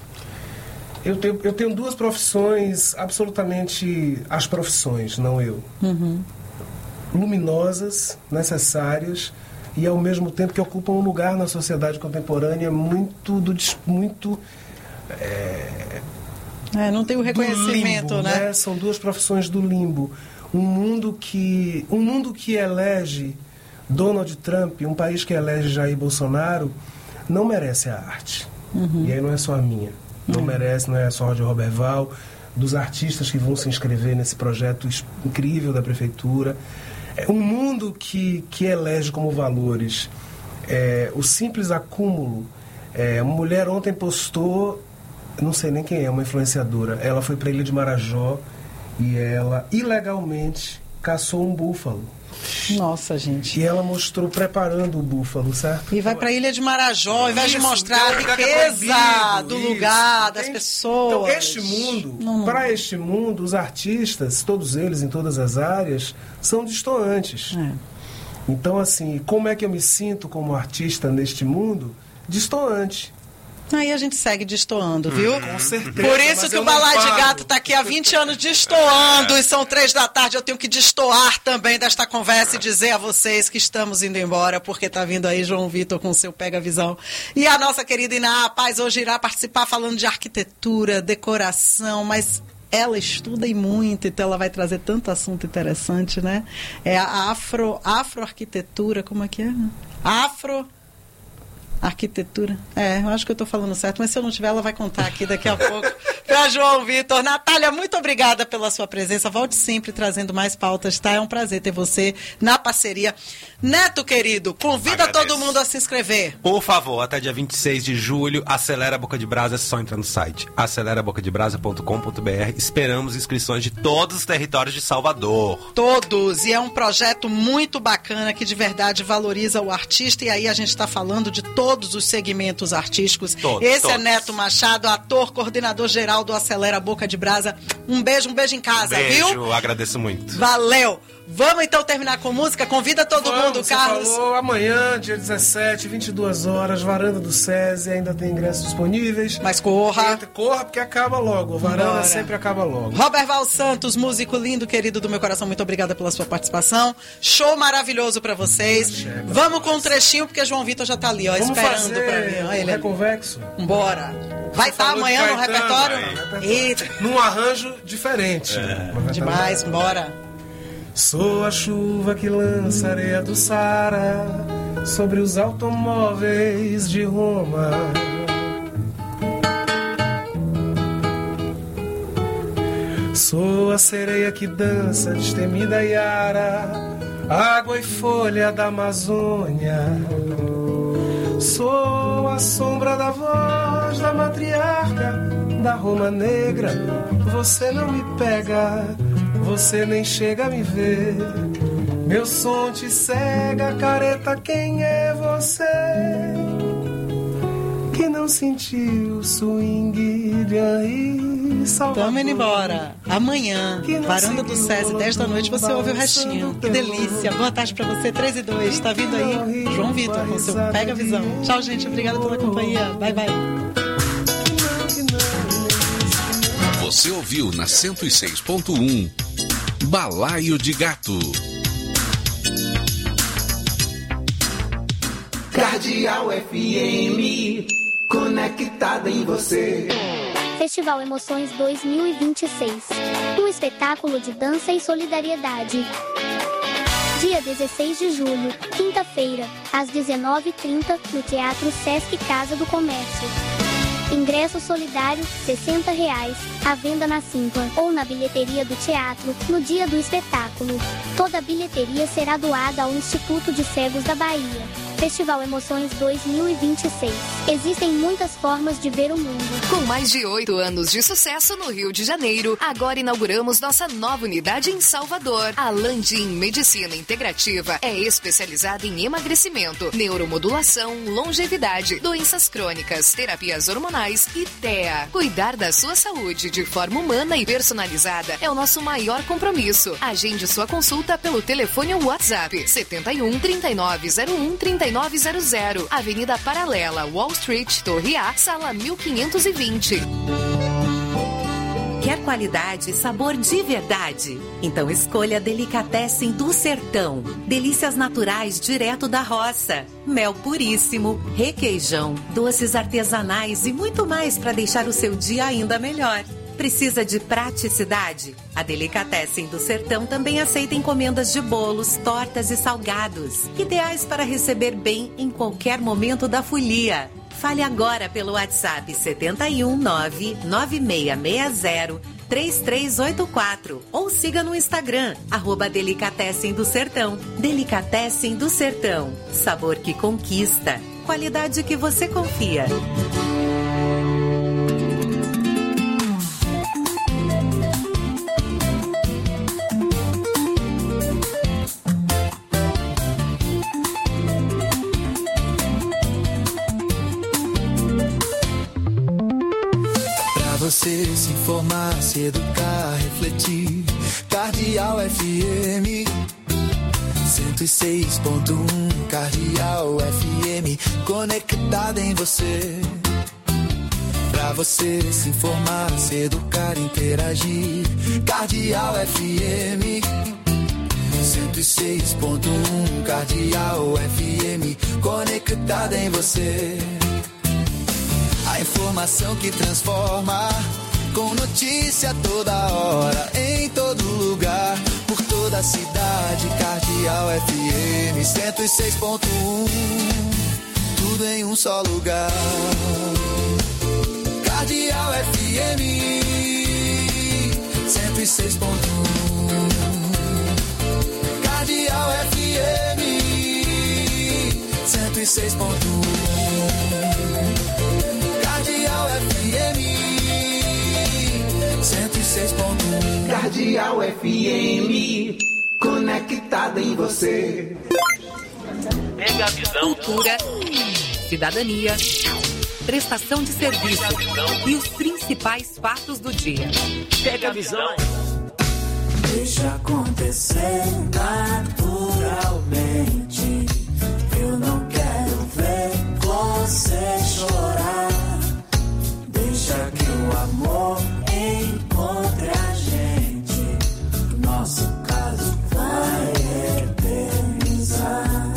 Eu tenho duas profissões, absolutamente as profissões, não eu. Luminosas, necessárias, e ao mesmo tempo que ocupam um lugar na sociedade contemporânea muito não tem o reconhecimento, limbo, né? São duas profissões do limbo. Um mundo que elege Donald Trump, um país que elege Jair Bolsonaro, não merece a arte. E aí não é só a minha. Não merece, não é só de Roberval, dos artistas que vão se inscrever nesse projeto incrível da prefeitura. É um mundo que elege como valores o simples acúmulo. Uma mulher ontem postou, não sei nem quem é, uma influenciadora, ela foi para a Ilha de Marajó e ela ilegalmente caçou um búfalo. Nossa, gente. E ela mostrou preparando o búfalo, certo? E vai para a Ilha de Marajó, ao invés de mostrar a riqueza do lugar, das pessoas. Então, este mundo, para este mundo, os artistas, todos eles, em todas as áreas, são destoantes. Então, assim, como é que eu me sinto como artista neste mundo? Destoante. Aí a gente segue destoando, viu? Com certeza. Por isso que o Balaio de Gato está aqui há 20 anos destoando, e são 3 da tarde, eu tenho que destoar também desta conversa e dizer a vocês que estamos indo embora, porque está vindo aí João Vitor com o seu Pega Visão. E a nossa querida Iná Paz hoje irá participar falando de arquitetura, decoração, mas... ela estuda e muito, então ela vai trazer tanto assunto interessante, né? É a afroarquitetura, como é que é? Arquitetura. Eu acho que eu estou falando certo, mas se eu não tiver, ela vai contar aqui daqui a pouco para João Vitor. Natália, muito obrigada pela sua presença. Volte sempre trazendo mais pautas, tá? É um prazer ter você na parceria. Neto, querido, convida todo mundo a se inscrever. Por favor, até dia 26 de julho, Acelera Boca de Brasa, é só entrar no site acelerabocadebrasa.com.br. Esperamos inscrições de todos os territórios de Salvador. Todos, e é um projeto muito bacana que de verdade valoriza o artista, e aí a gente está falando de todos os segmentos artísticos. Esse é Neto Machado, ator, coordenador geral pessoal do Acelera Boca de Brasa. Um beijo em casa, viu? Agradeço muito. Valeu! Vamos então terminar com música? Convida todo mundo, Carlos. Falou, amanhã, dia 17, 22 horas, Varanda do SESI, ainda tem ingressos disponíveis. Mas corra. Corra, porque acaba logo. O Varanda sempre acaba logo. Robert Val Santos, músico lindo, querido do meu coração, muito obrigada pela sua participação. Show maravilhoso pra vocês. Vamos com um trechinho, porque João Vitor já tá ali, ó, esperando pra mim. Olha ele. Reconvexo. Bora. Vai estar amanhã no repertório? Eita. Num arranjo diferente. Demais, bora. Sou a chuva que lança areia do Saara sobre os automóveis de Roma. Sou a sereia que dança destemida Iara, água e folha da Amazônia. Sou a sombra da voz da matriarca da Roma Negra. Você não me pega, você nem chega a me ver. Meu som te cega, careta, quem é você? Que não sentiu o swing de Henri Salvador. Tamo indo embora. Amanhã, Varanda do SESI, 10 da noite, você ouve o restinho. Que delícia. Boa tarde pra você, 3:02. Tá vindo aí João Vitor com seu Pega a Visão. Tchau, gente. Obrigada pela companhia. Bye, bye. Você ouviu na 106.1 Balaio de Gato. Cardeal FM, conectada em você. Festival Emoções 2026. Um espetáculo de dança e solidariedade. Dia 16 de julho, quinta-feira, às 19h30, no Teatro Sesc Casa do Comércio. Ingresso solidário, R$60, à venda na Simpla ou na bilheteria do teatro, no dia do espetáculo. Toda a bilheteria será doada ao Instituto de Cegos da Bahia. Festival Emoções 2026. Existem muitas formas de ver o mundo. Com mais de 8 anos de sucesso no Rio de Janeiro, agora inauguramos nossa nova unidade em Salvador. A Landim Medicina Integrativa é especializada em emagrecimento, neuromodulação, longevidade, doenças crônicas, terapias hormonais e TEA. Cuidar da sua saúde de forma humana e personalizada é o nosso maior compromisso. Agende sua consulta pelo telefone ou WhatsApp 71 3901 3900, Avenida Paralela, Wall Street, Torre A, sala 1520. Quer qualidade e sabor de verdade? Então escolha a Delicatessen do Sertão. Delícias naturais direto da roça. Mel puríssimo, requeijão, doces artesanais e muito mais para deixar o seu dia ainda melhor. Precisa de praticidade? A Delicatessen do Sertão também aceita encomendas de bolos, tortas e salgados, ideais para receber bem em qualquer momento da folia. Fale agora pelo WhatsApp 71996603384 ou siga no Instagram, @Delicatessen do Sertão. Delicatessen do Sertão. Sabor que conquista. Qualidade que você confia. Você se informar, se educar, refletir. Cardeal FM 106.1. Cardeal FM, conectada em você. Pra você se informar, se educar, interagir. Cardeal FM 106.1. Cardeal FM, conectada em você. A informação que transforma, com notícia toda hora, em todo lugar, por toda a cidade. Cardeal FM 106.1, tudo em um só lugar. Cardeal FM 106.1. Cardeal FM 106.1. Cardeal FM 106.1. Cardeal FM, conectada em você. Pega a visão. Cultura, cidadania, prestação de serviço e os principais fatos do dia. Pega a visão. Deixa acontecer naturalmente. Eu não quero ver você chorar. Deixa que o amor encontre a gente. Nosso caso vai eternizar.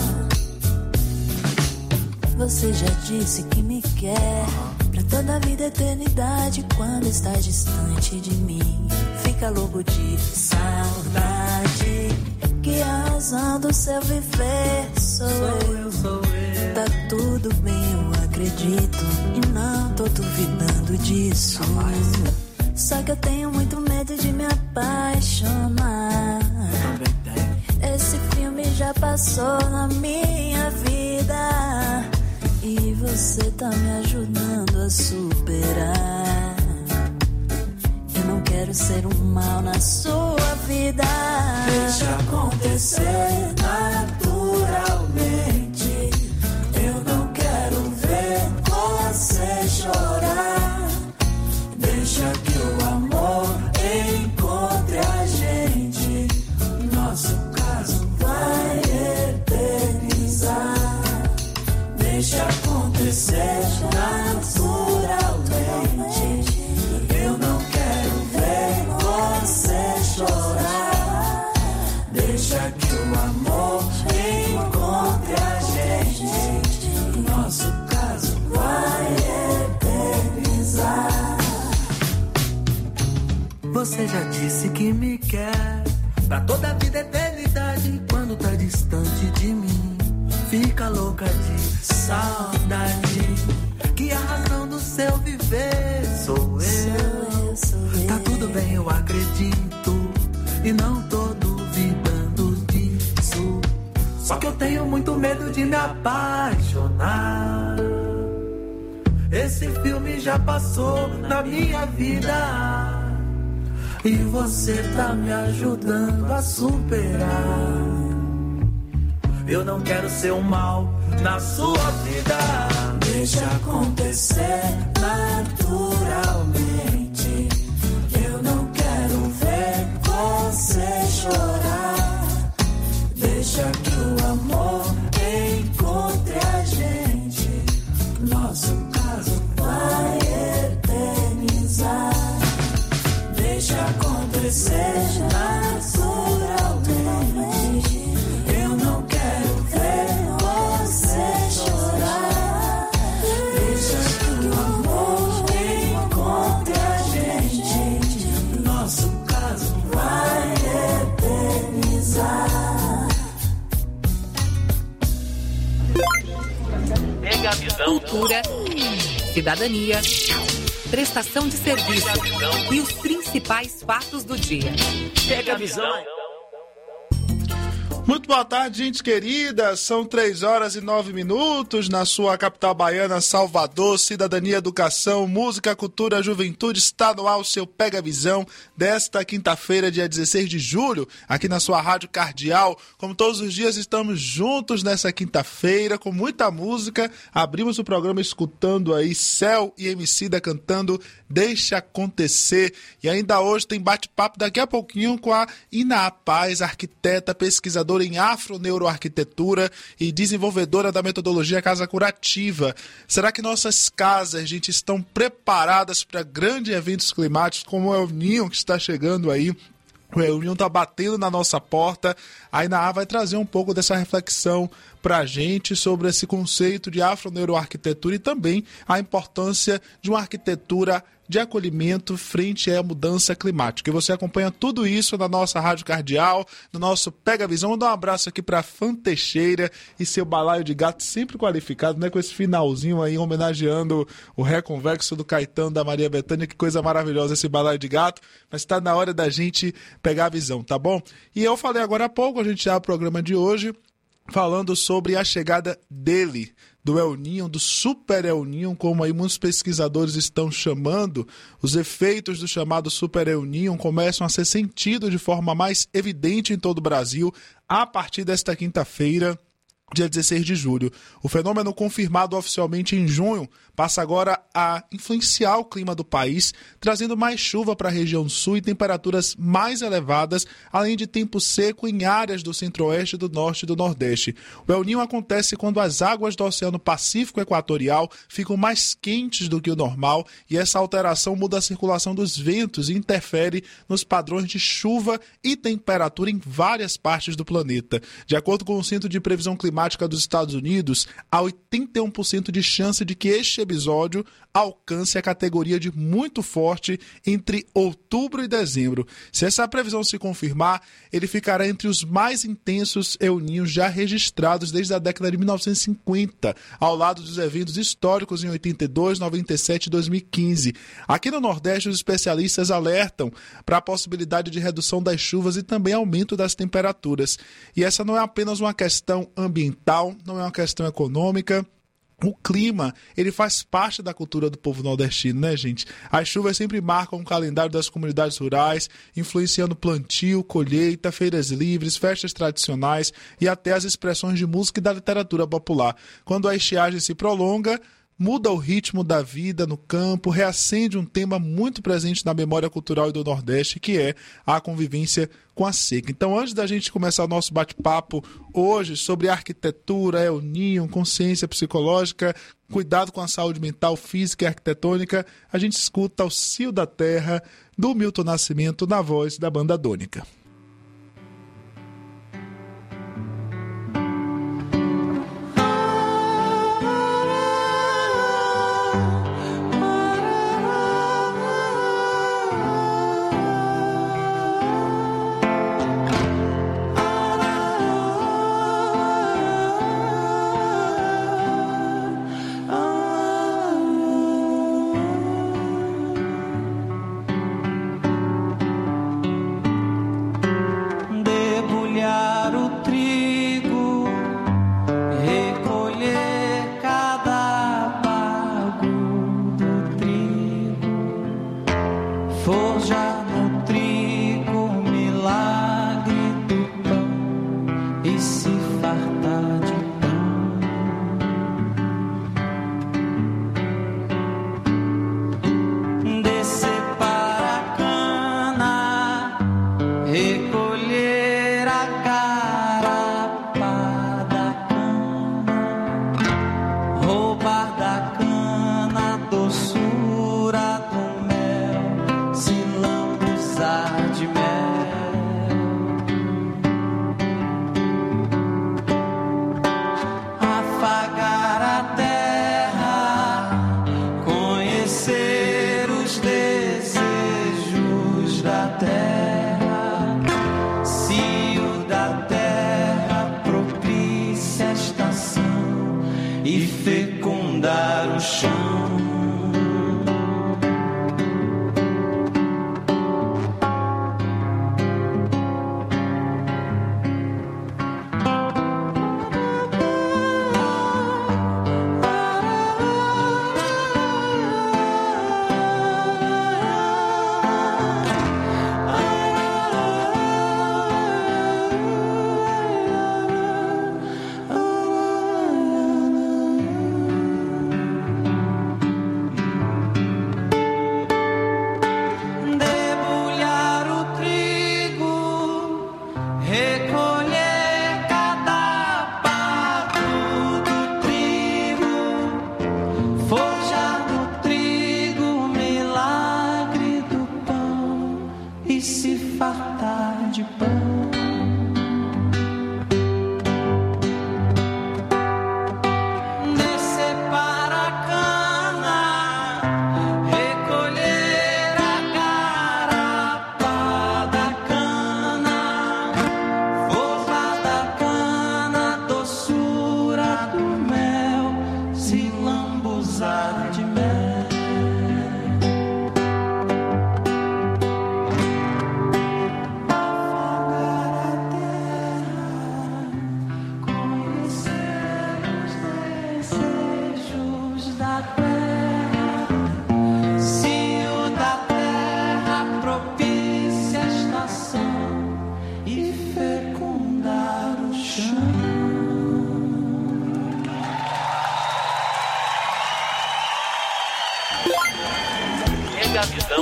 Você já disse que me quer pra toda a vida, eternidade. Quando está distante de mim, fica louco de saudade. Que a razão do seu viver sou eu. Tá tudo bem, eu acredito, e não tô duvidando disso. Só que eu tenho muito medo de me apaixonar. Esse filme já passou na minha vida e você tá me ajudando a superar. Eu não quero ser um mal na sua vida. Deixa acontecer naturalmente. Eu não quero ver você chorar. Deixa que o amor encontre a gente. Nosso caso vai eternizar. Deixa acontecer naturalmente. Eu não quero ver você chorar. Deixa que o amor encontre a gente. Nosso caso vai eternizar. Você já disse que me quer pra toda a vida, eternidade. Quando tá distante de mim, fica louca de saudade. Que a razão do seu viver sou eu. Tá tudo bem, eu acredito, e não tô duvidando disso. Só que eu tenho muito medo de me apaixonar. Esse filme já passou na minha vida e você tá me ajudando a superar. Eu não quero ser um mal na sua vida. Deixa acontecer naturalmente. Eu não quero ver você chorar. Deixa que o amor encontre a gente. Nosso caso vai eternizar. Deixa acontecer naturalmente. Eu não quero ver você chorar. Deixa que o amor encontre a gente. Nosso caso vai eternizar. Pega a visão. Cultura, cidadania, prestação de serviço e os principais fatos do dia. Pega a visão. Muito boa tarde, gente querida. São 3h09 na sua capital baiana, Salvador. Cidadania, educação, música, cultura, juventude. Está no ar o seu Pega Visão desta quinta-feira, dia 16 de julho, aqui na sua Rádio Cardeal. Como todos os dias, estamos juntos nessa quinta-feira com muita música. Abrimos o programa escutando aí Céu e Emicida cantando Deixa Acontecer. E ainda hoje tem bate-papo daqui a pouquinho com a Ina Paz, arquiteta, pesquisadora em afroneuroarquitetura e desenvolvedora da metodologia Casa Curativa. Será que nossas casas, gente, estão preparadas para grandes eventos climáticos como o El Niño que está chegando aí? O El Niño está batendo na nossa porta. A Ina vai trazer um pouco dessa reflexão para a gente sobre esse conceito de afroneuroarquitetura e também a importância de uma arquitetura de acolhimento frente à mudança climática. E você acompanha tudo isso na nossa Rádio Cardeal, no nosso Pega Visão. Vou dar um abraço aqui para Fã Teixeira e seu balaio de gato sempre qualificado, né? Com esse finalzinho aí, homenageando o Reconvexo do Caetano, da Maria Bethânia. Que coisa maravilhosa esse balaio de gato. Mas está na hora da gente pegar a visão, tá bom? E eu falei agora há pouco, a gente já o programa de hoje, falando sobre a chegada dele, do El Niño, do Super El Niño, como aí muitos pesquisadores estão chamando. Os efeitos do chamado Super El Niño começam a ser sentidos de forma mais evidente em todo o Brasil a partir desta quinta-feira. dia 16 de julho. O fenômeno, confirmado oficialmente em junho, passa agora a influenciar o clima do país, trazendo mais chuva para a região sul e temperaturas mais elevadas, além de tempo seco em áreas do centro-oeste, do norte e do nordeste. O El Niño acontece quando as águas do Oceano Pacífico Equatorial ficam mais quentes do que o normal, e essa alteração muda a circulação dos ventos e interfere nos padrões de chuva e temperatura em várias partes do planeta. De acordo com o Centro de Previsão Climática dos Estados Unidos, há 81% de chance de que este episódio alcance a categoria de muito forte entre outubro e dezembro. Se essa previsão se confirmar, ele ficará entre os mais intensos El Niños já registrados desde a década de 1950, ao lado dos eventos históricos em 82, 97 e 2015. Aqui no Nordeste, os especialistas alertam para a possibilidade de redução das chuvas e também aumento das temperaturas. E essa não é apenas uma questão ambiental, não é uma questão econômica. O clima, ele faz parte da cultura do povo nordestino, né, gente? As chuvas sempre marcam o calendário das comunidades rurais, influenciando plantio, colheita, feiras livres, festas tradicionais e até as expressões de música e da literatura popular. Quando a estiagem se prolonga, muda o ritmo da vida no campo, reacende um tema muito presente na memória cultural do Nordeste, que é a convivência com a seca. Então, antes da gente começar o nosso bate-papo hoje sobre arquitetura, El Niño, consciência psicológica, cuidado com a saúde mental, física e arquitetônica, a gente escuta O Cio da Terra, do Milton Nascimento, na voz da Banda Dônica.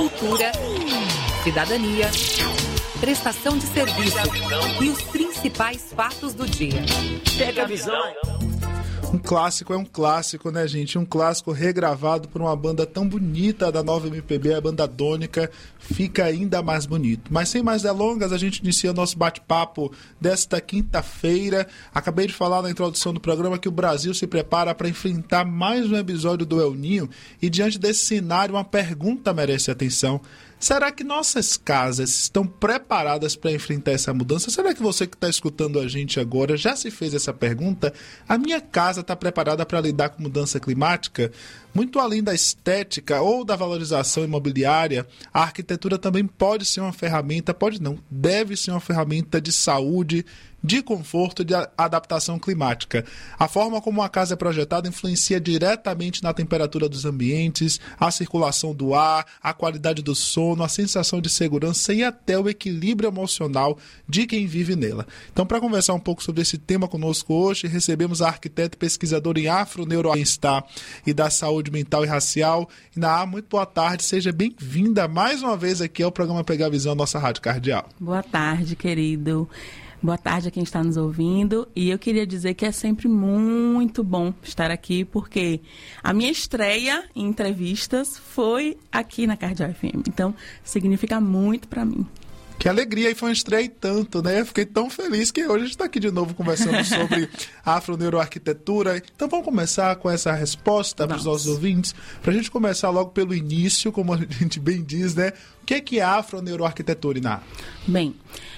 cultura, cidadania, prestação de serviço e os principais fatos do dia. Pega a visão. Um clássico é um clássico, né, gente? Um clássico regravado por uma banda tão bonita da nova MPB, a banda Dônica, fica ainda mais bonito. Mas sem mais delongas, a gente inicia nosso bate-papo desta quinta-feira. Acabei de falar na introdução do programa que o Brasil se prepara para enfrentar mais um episódio do El Niño e diante desse cenário uma pergunta merece atenção. Será que nossas casas estão preparadas para enfrentar essa mudança? Será que você que está escutando a gente agora já se fez essa pergunta? A minha casa está preparada para lidar com mudança climática? Muito além da estética ou da valorização imobiliária, a arquitetura também pode ser uma ferramenta, pode não, deve ser uma ferramenta de saúde, de conforto e de adaptação climática. A forma como a casa é projetada influencia diretamente na temperatura dos ambientes, a circulação do ar, a qualidade do sono, a sensação de segurança e até o equilíbrio emocional de quem vive nela. Então, para conversar um pouco sobre esse tema conosco hoje, recebemos a arquiteta e pesquisadora em afro-neuro-bem-estar e da saúde mental e racial, Iná. Muito boa tarde, seja bem-vinda mais uma vez aqui ao programa Pegar a Visão, nossa Rádio Cardeal. Boa tarde, querido. Boa tarde a quem está nos ouvindo. E eu queria dizer que é sempre muito bom estar aqui, porque a minha estreia em entrevistas foi aqui na Cardeal FM. Então, significa muito para mim. Que alegria, e foi uma estreia e tanto, né? Fiquei tão feliz que hoje a gente está aqui de novo conversando sobre afroneuroarquitetura. Então vamos começar com essa resposta para os nossos ouvintes, para a gente começar logo pelo início, como a gente bem diz, né? O que é afroneuroarquitetura, Iná? Bem,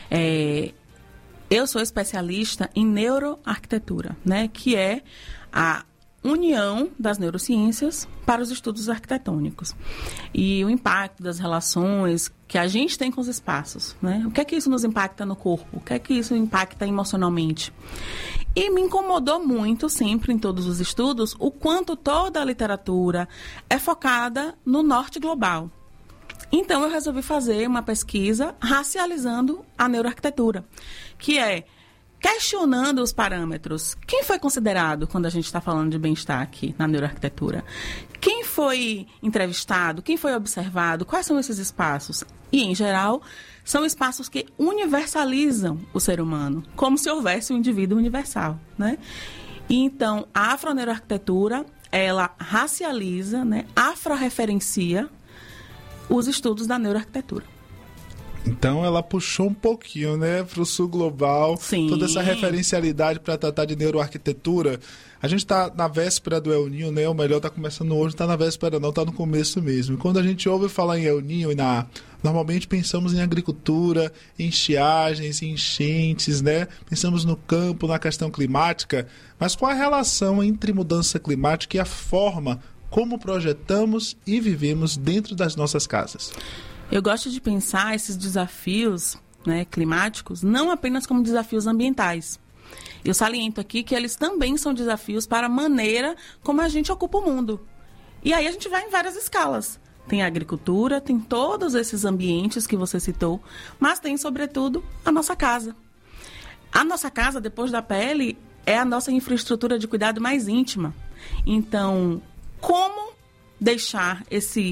eu sou especialista em neuroarquitetura, né? Que é a união das neurociências para os estudos arquitetônicos. E o impacto das relações que a gente tem com os espaços, né? O que é que isso nos impacta no corpo? O que é que isso impacta emocionalmente? E me incomodou muito, sempre em todos os estudos, o quanto toda a literatura é focada no norte global. Então, eu resolvi fazer uma pesquisa racializando a neuroarquitetura, que é questionando os parâmetros. Quem foi considerado quando a gente está falando de bem-estar aqui na neuroarquitetura? Quem foi entrevistado? Quem foi observado? Quais são esses espaços? E, em geral, são espaços que universalizam o ser humano, como se houvesse um indivíduo universal, né? E, então, a afroneuroarquitetura, ela racializa, né, afro-referencia os estudos da neuroarquitetura. Então ela puxou um pouquinho, né, para o sul global. Sim. Toda essa referencialidade para tratar de neuroarquitetura. A gente está na véspera do El Niño, né? O melhor está começando hoje, está na véspera não, está no começo mesmo. E quando a gente ouve falar em El Niño, normalmente pensamos em agricultura, em estiagens, em enchentes, né? Pensamos no campo, na questão climática. Mas qual a relação entre mudança climática e a forma como projetamos e vivemos dentro das nossas casas? Eu gosto de pensar esses desafios, né, climáticos não apenas como desafios ambientais. Eu saliento aqui que eles também são desafios para a maneira como a gente ocupa o mundo. E aí a gente vai em várias escalas. Tem a agricultura, tem todos esses ambientes que você citou, mas tem, sobretudo, a nossa casa. A nossa casa, depois da pele, é a nossa infraestrutura de cuidado mais íntima. Então, como deixar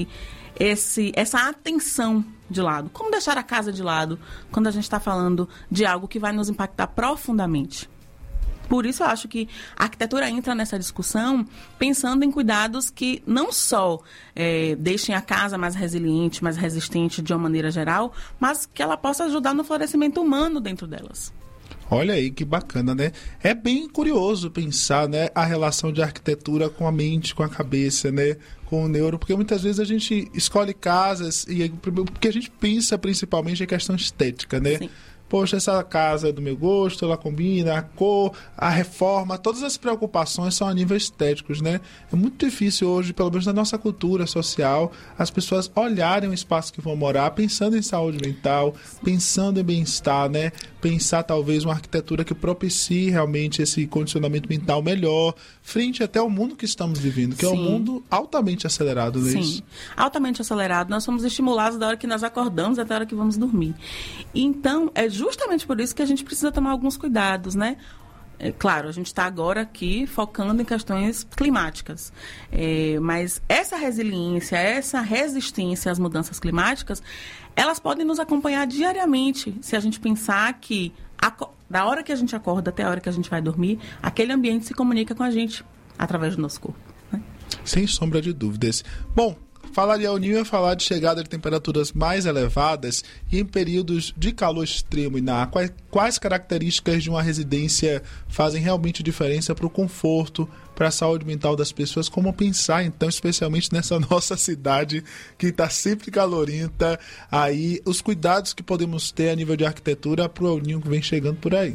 essa atenção de lado? Como deixar a casa de lado quando a gente está falando de algo que vai nos impactar profundamente? Por isso eu acho que a arquitetura entra nessa discussão pensando em cuidados que não só deixem a casa mais resiliente, mais resistente de uma maneira geral, mas que ela possa ajudar no florescimento humano dentro delas. Olha aí que bacana, né? É bem curioso pensar, né, a relação de arquitetura com a mente, com a cabeça, né, com o neuro, porque muitas vezes a gente escolhe casas e porque a gente pensa principalmente em questão estética, né? Sim. Poxa, essa casa é do meu gosto, ela combina, a cor, a reforma, todas as preocupações são a nível estéticos, né? É muito difícil hoje, pelo menos na nossa cultura social, as pessoas olharem o espaço que vão morar pensando em saúde mental, pensando em bem-estar, né? Pensar talvez uma arquitetura que propicie realmente esse condicionamento mental melhor, frente até ao mundo que estamos vivendo, que Sim. é um mundo altamente acelerado, não é isso? Sim, altamente acelerado. Nós somos estimulados da hora que nós acordamos até a hora que vamos dormir. Então, é justamente por isso que a gente precisa tomar alguns cuidados, né? Claro, a gente está agora aqui focando em questões climáticas, mas essa resiliência, essa resistência às mudanças climáticas, elas podem nos acompanhar diariamente, se a gente pensar que da hora que a gente acorda até a hora que a gente vai dormir, aquele ambiente se comunica com a gente através do nosso corpo, né? Sem sombra de dúvidas. Bom, falar de El Niño é falar de chegada de temperaturas mais elevadas e em períodos de calor extremo. Iná, quais características de uma residência fazem realmente diferença para o conforto, para a saúde mental das pessoas? Como pensar, então, especialmente nessa nossa cidade que está sempre calorenta, aí os cuidados que podemos ter a nível de arquitetura para o El Niño que vem chegando por aí?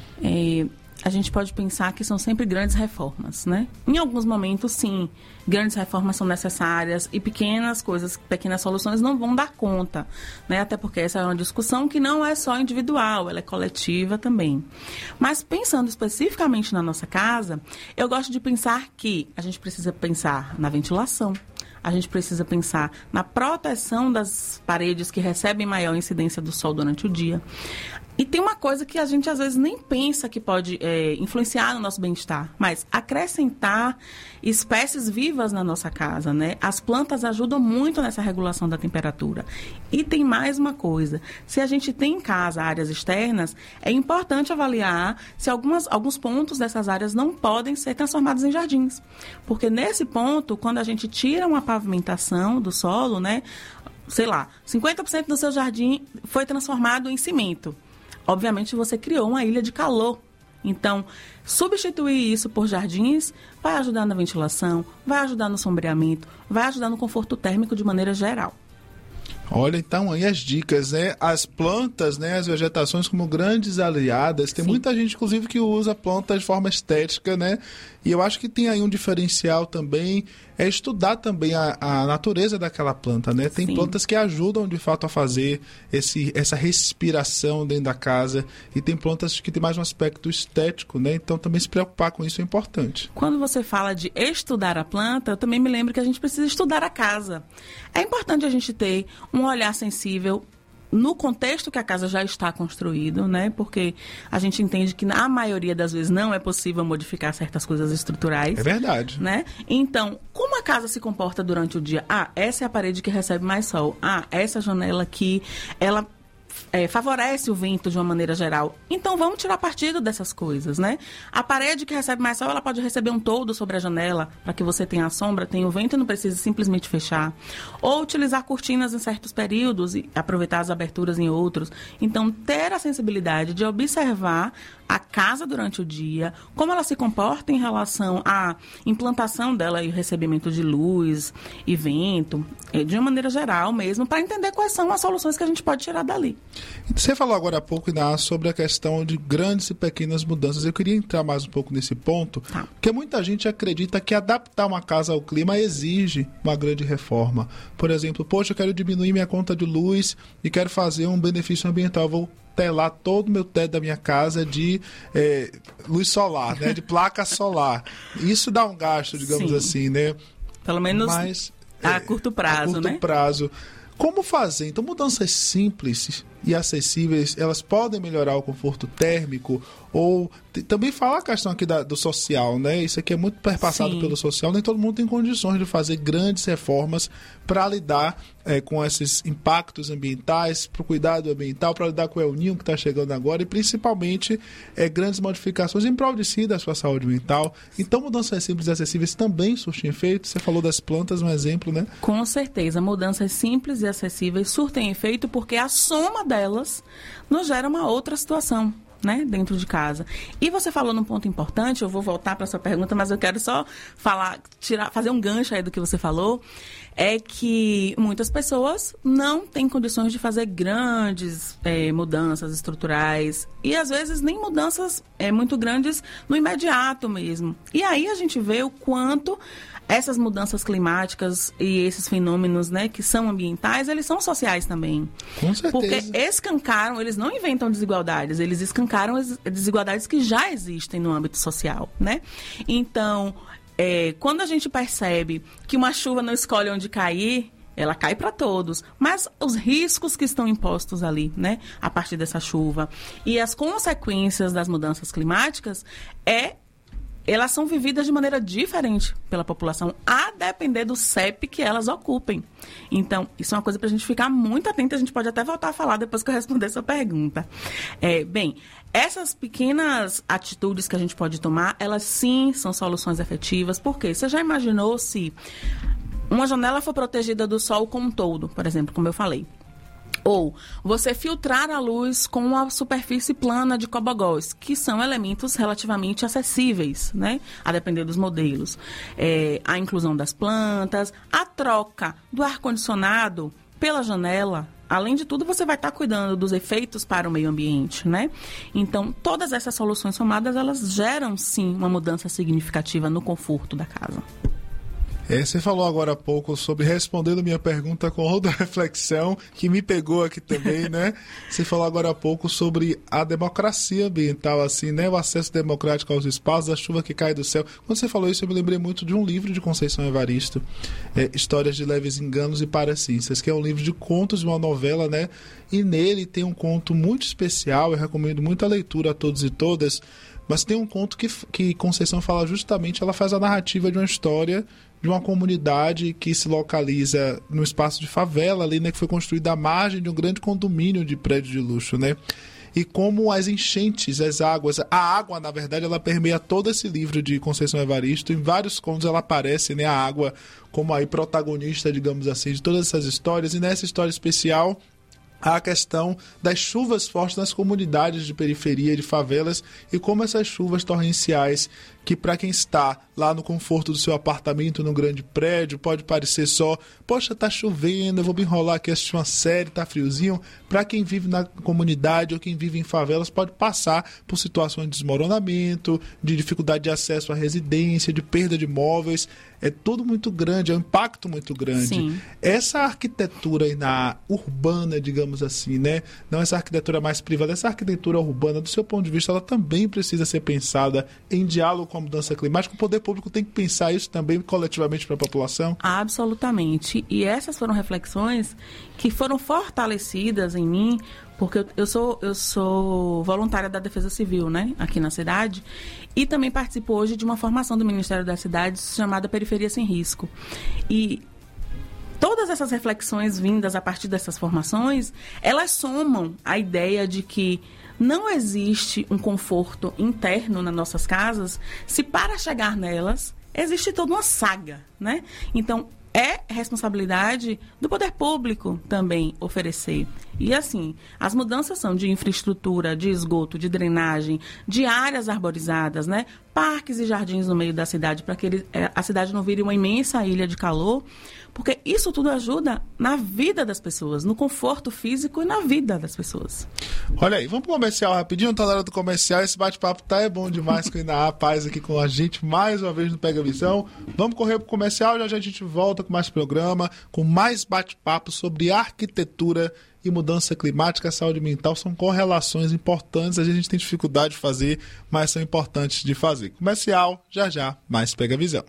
A gente pode pensar que são sempre grandes reformas, né? Em alguns momentos, sim, grandes reformas são necessárias e pequenas coisas, pequenas soluções não vão dar conta, né? Até porque essa é uma discussão que não é só individual, ela é coletiva também. Mas pensando especificamente na nossa casa, eu gosto de pensar que a gente precisa pensar na ventilação, a gente precisa pensar na proteção das paredes que recebem maior incidência do sol durante o dia. E tem uma coisa que a gente às vezes nem pensa que pode influenciar no nosso bem-estar, mas acrescentar espécies vivas na nossa casa, né? As plantas ajudam muito nessa regulação da temperatura. E tem mais uma coisa, se a gente tem em casa áreas externas, é importante avaliar se alguns pontos dessas áreas não podem ser transformados em jardins. Porque nesse ponto, quando a gente tira uma pavimentação do solo, né? Sei lá, 50% do seu jardim foi transformado em cimento. Obviamente, você criou uma ilha de calor. Então, substituir isso por jardins vai ajudar na ventilação, vai ajudar no sombreamento, vai ajudar no conforto térmico de maneira geral. Olha, então, aí as dicas, né? As plantas, né? As vegetações como grandes aliadas. Tem muita gente, inclusive, que usa plantas de forma estética, né? E eu acho que tem aí um diferencial também, é estudar também a natureza daquela planta, né? Tem plantas que ajudam, de fato, a fazer essa respiração dentro da casa. E tem plantas que tem mais um aspecto estético, né? Então, também se preocupar com isso é importante. Quando você fala de estudar a planta, eu também me lembro que a gente precisa estudar a casa. É importante a gente ter um olhar sensível no contexto que a casa já está construído, né? Porque a gente entende que na maioria das vezes não é possível modificar certas coisas estruturais. É verdade. Né? Então, como a casa se comporta durante o dia? Essa é a parede que recebe mais sol. Essa janela aqui, ela favorece o vento de uma maneira geral. Então, vamos tirar partido dessas coisas, né? A parede que recebe mais sol, ela pode receber um toldo sobre a janela, para que você tenha a sombra, tenha o vento e não precise simplesmente fechar. Ou utilizar cortinas em certos períodos e aproveitar as aberturas em outros. Então, ter a sensibilidade de observar a casa durante o dia, como ela se comporta em relação à implantação dela e o recebimento de luz e vento, de uma maneira geral mesmo, para entender quais são as soluções que a gente pode tirar dali. Você falou agora há pouco, Iná, sobre a questão de grandes e pequenas mudanças. Eu queria entrar mais um pouco nesse ponto, porque muita gente acredita que adaptar uma casa ao clima exige uma grande reforma. Por exemplo, eu quero diminuir minha conta de luz e quero fazer um benefício ambiental. Eu vou telar todo o meu teto da minha casa de luz solar, né? De placa solar. Isso dá um gasto, digamos assim, né? Pelo menos a curto prazo, né? Prazo. Como fazer? Então, mudanças simples e acessíveis, elas podem melhorar o conforto térmico ou também falar a questão aqui do social, né? Isso aqui é muito perpassado pelo social. Nem todo mundo tem condições de fazer grandes reformas para lidar com esses impactos ambientais, para o cuidado ambiental, para lidar com o El Niño que está chegando agora e principalmente grandes modificações em prol de si, da sua saúde mental. Então, mudanças simples e acessíveis também surtem efeito. Você falou das plantas, um exemplo, né? Com certeza, mudanças simples e acessíveis surtem efeito porque a soma delas nos gera uma outra situação, né, dentro de casa. E você falou num ponto importante, eu vou voltar para a sua pergunta, mas eu quero só fazer um gancho aí do que você falou, é que muitas pessoas não têm condições de fazer grandes mudanças estruturais e às vezes nem mudanças muito grandes no imediato mesmo. E aí a gente vê o quanto essas mudanças climáticas e esses fenômenos, né, que são ambientais, eles são sociais também. Com certeza. Porque escancaram, eles não inventam desigualdades, eles escancaram as desigualdades que já existem no âmbito social, né? Então, quando a gente percebe que uma chuva não escolhe onde cair, ela cai para todos, mas os riscos que estão impostos ali, né, a partir dessa chuva e as consequências das mudanças climáticas elas são vividas de maneira diferente pela população, a depender do CEP que elas ocupem. Então, isso é uma coisa para a gente ficar muito atento, a gente pode até voltar a falar depois que eu responder essa pergunta. Bem, essas pequenas atitudes que a gente pode tomar, elas sim são soluções efetivas, porque você já imaginou se uma janela for protegida do sol como um todo, por exemplo, como eu falei? Ou você filtrar a luz com uma superfície plana de cobogós, que são elementos relativamente acessíveis, né? A depender dos modelos. A inclusão das plantas, a troca do ar-condicionado pela janela. Além de tudo, você vai estar cuidando dos efeitos para o meio ambiente, né? Então, todas essas soluções somadas, elas geram, sim, uma mudança significativa no conforto da casa. Você falou agora há pouco sobre, respondendo minha pergunta com outra reflexão, que me pegou aqui também, né? Você falou agora há pouco sobre a democracia ambiental, assim, né? O acesso democrático aos espaços, a chuva que cai do céu. Quando você falou isso, eu me lembrei muito de um livro de Conceição Evaristo, Histórias de Leves Enganos e Paraciências, que é um livro de contos, uma novela, né? E nele tem um conto muito especial, eu recomendo muito a leitura a todos e todas, mas tem um conto que Conceição fala justamente, ela faz a narrativa de uma história de uma comunidade que se localiza no espaço de favela ali, né, que foi construída à margem de um grande condomínio de prédio de luxo, né? E como as enchentes, as águas, a água, na verdade, ela permeia todo esse livro de Conceição Evaristo. Em vários contos ela aparece, né, a água como aí protagonista, digamos assim, de todas essas histórias. E nessa história especial, a questão das chuvas fortes nas comunidades de periferia, de favelas, e como essas chuvas torrenciais, que para quem está lá no conforto do seu apartamento, num grande prédio, pode parecer só, poxa, tá chovendo, eu vou me enrolar aqui, assistir uma série, tá friozinho. Para quem vive na comunidade ou quem vive em favelas, pode passar por situações de desmoronamento, de dificuldade de acesso à residência, de perda de imóveis. É tudo muito grande, é um impacto muito grande. Sim. Essa arquitetura urbana, digamos assim, né? Não essa arquitetura mais privada, essa arquitetura urbana, do seu ponto de vista, ela também precisa ser pensada em diálogo com a mudança climática. O poder público tem que pensar isso também coletivamente para a população? Absolutamente. E essas foram reflexões que foram fortalecidas em mim, porque eu sou voluntária da Defesa Civil, né, aqui na cidade, e também participo hoje de uma formação do Ministério das Cidades chamada Periferia Sem Risco. E todas essas reflexões vindas a partir dessas formações, elas somam a ideia de que não existe um conforto interno nas nossas casas se para chegar nelas existe toda uma saga, né? Então, é responsabilidade do poder público também oferecer. E assim, as mudanças são de infraestrutura, de esgoto, de drenagem, de áreas arborizadas, né? Parques e jardins no meio da cidade, para que a cidade não vire uma imensa ilha de calor, porque isso tudo ajuda na vida das pessoas, no conforto físico e na vida das pessoas. Olha aí, vamos pro comercial rapidinho, tá na hora do comercial, esse bate-papo é bom demais com a Inaá Paz aqui com a gente, mais uma vez no Pega Visão. Vamos correr pro comercial, já a gente volta com mais programa, com mais bate-papo sobre arquitetura e mudança climática, saúde mental. São correlações importantes, a gente tem dificuldade de fazer, mas são importantes de fazer. Comercial, já, mais Pega Visão.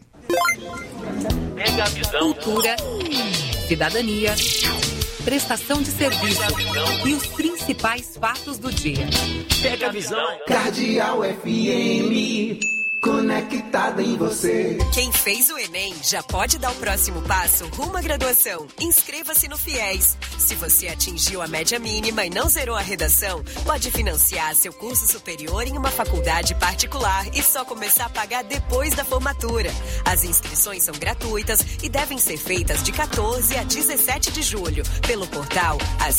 Pega Visão. Cultura, cidadania, prestação de serviço e os principais fatos do dia. Pega Visão. Cardeal FM, conectada em você. Quem fez o Enem já pode dar o próximo passo rumo à graduação. Inscreva-se no FIES. Se você atingiu a média mínima e não zerou a redação, pode financiar seu curso superior em uma faculdade particular e só começar a pagar depois da formatura. As inscrições são gratuitas e devem ser feitas de 14 a 17 de julho pelo portal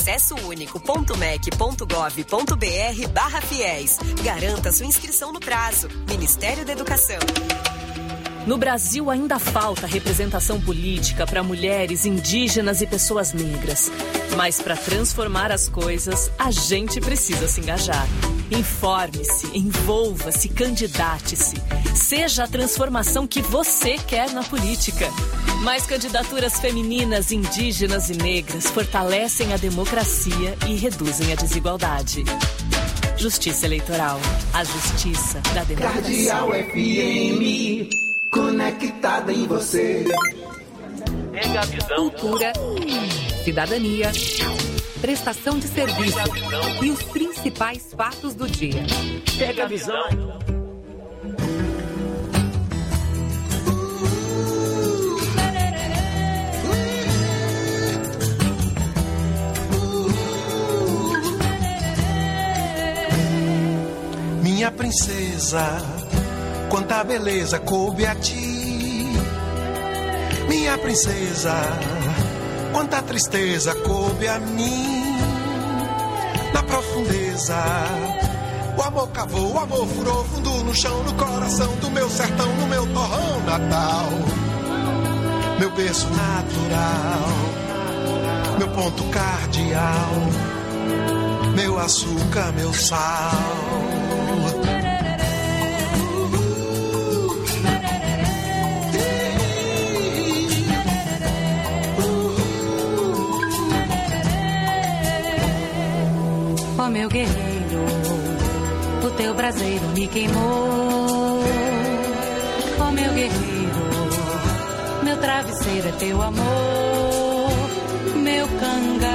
acessounico.mec.gov.br/FIES. Garanta sua inscrição no prazo. Ministério da Educação. No Brasil ainda falta representação política para mulheres, indígenas e pessoas negras. Mas para transformar as coisas, a gente precisa se engajar. Informe-se, envolva-se, candidate-se. Seja a transformação que você quer na política. Mais candidaturas femininas, indígenas e negras fortalecem a democracia e reduzem a desigualdade. Justiça Eleitoral. A justiça da democracia. Cardeal FM, conectada em você. cultura, cidadania, prestação de serviço e os principais fatos do dia. Pega a visão. Minha princesa, quanta beleza coube a ti. Minha princesa, quanta tristeza coube a mim. Na profundeza, o amor cavou, o amor furou fundo no chão, no coração do meu sertão, no meu torrão natal. Meu berço natural, meu ponto cardial, meu açúcar, meu sal. Ó meu guerreiro, o teu braseiro me queimou. Ó meu guerreiro, meu travesseiro é teu amor. Meu canga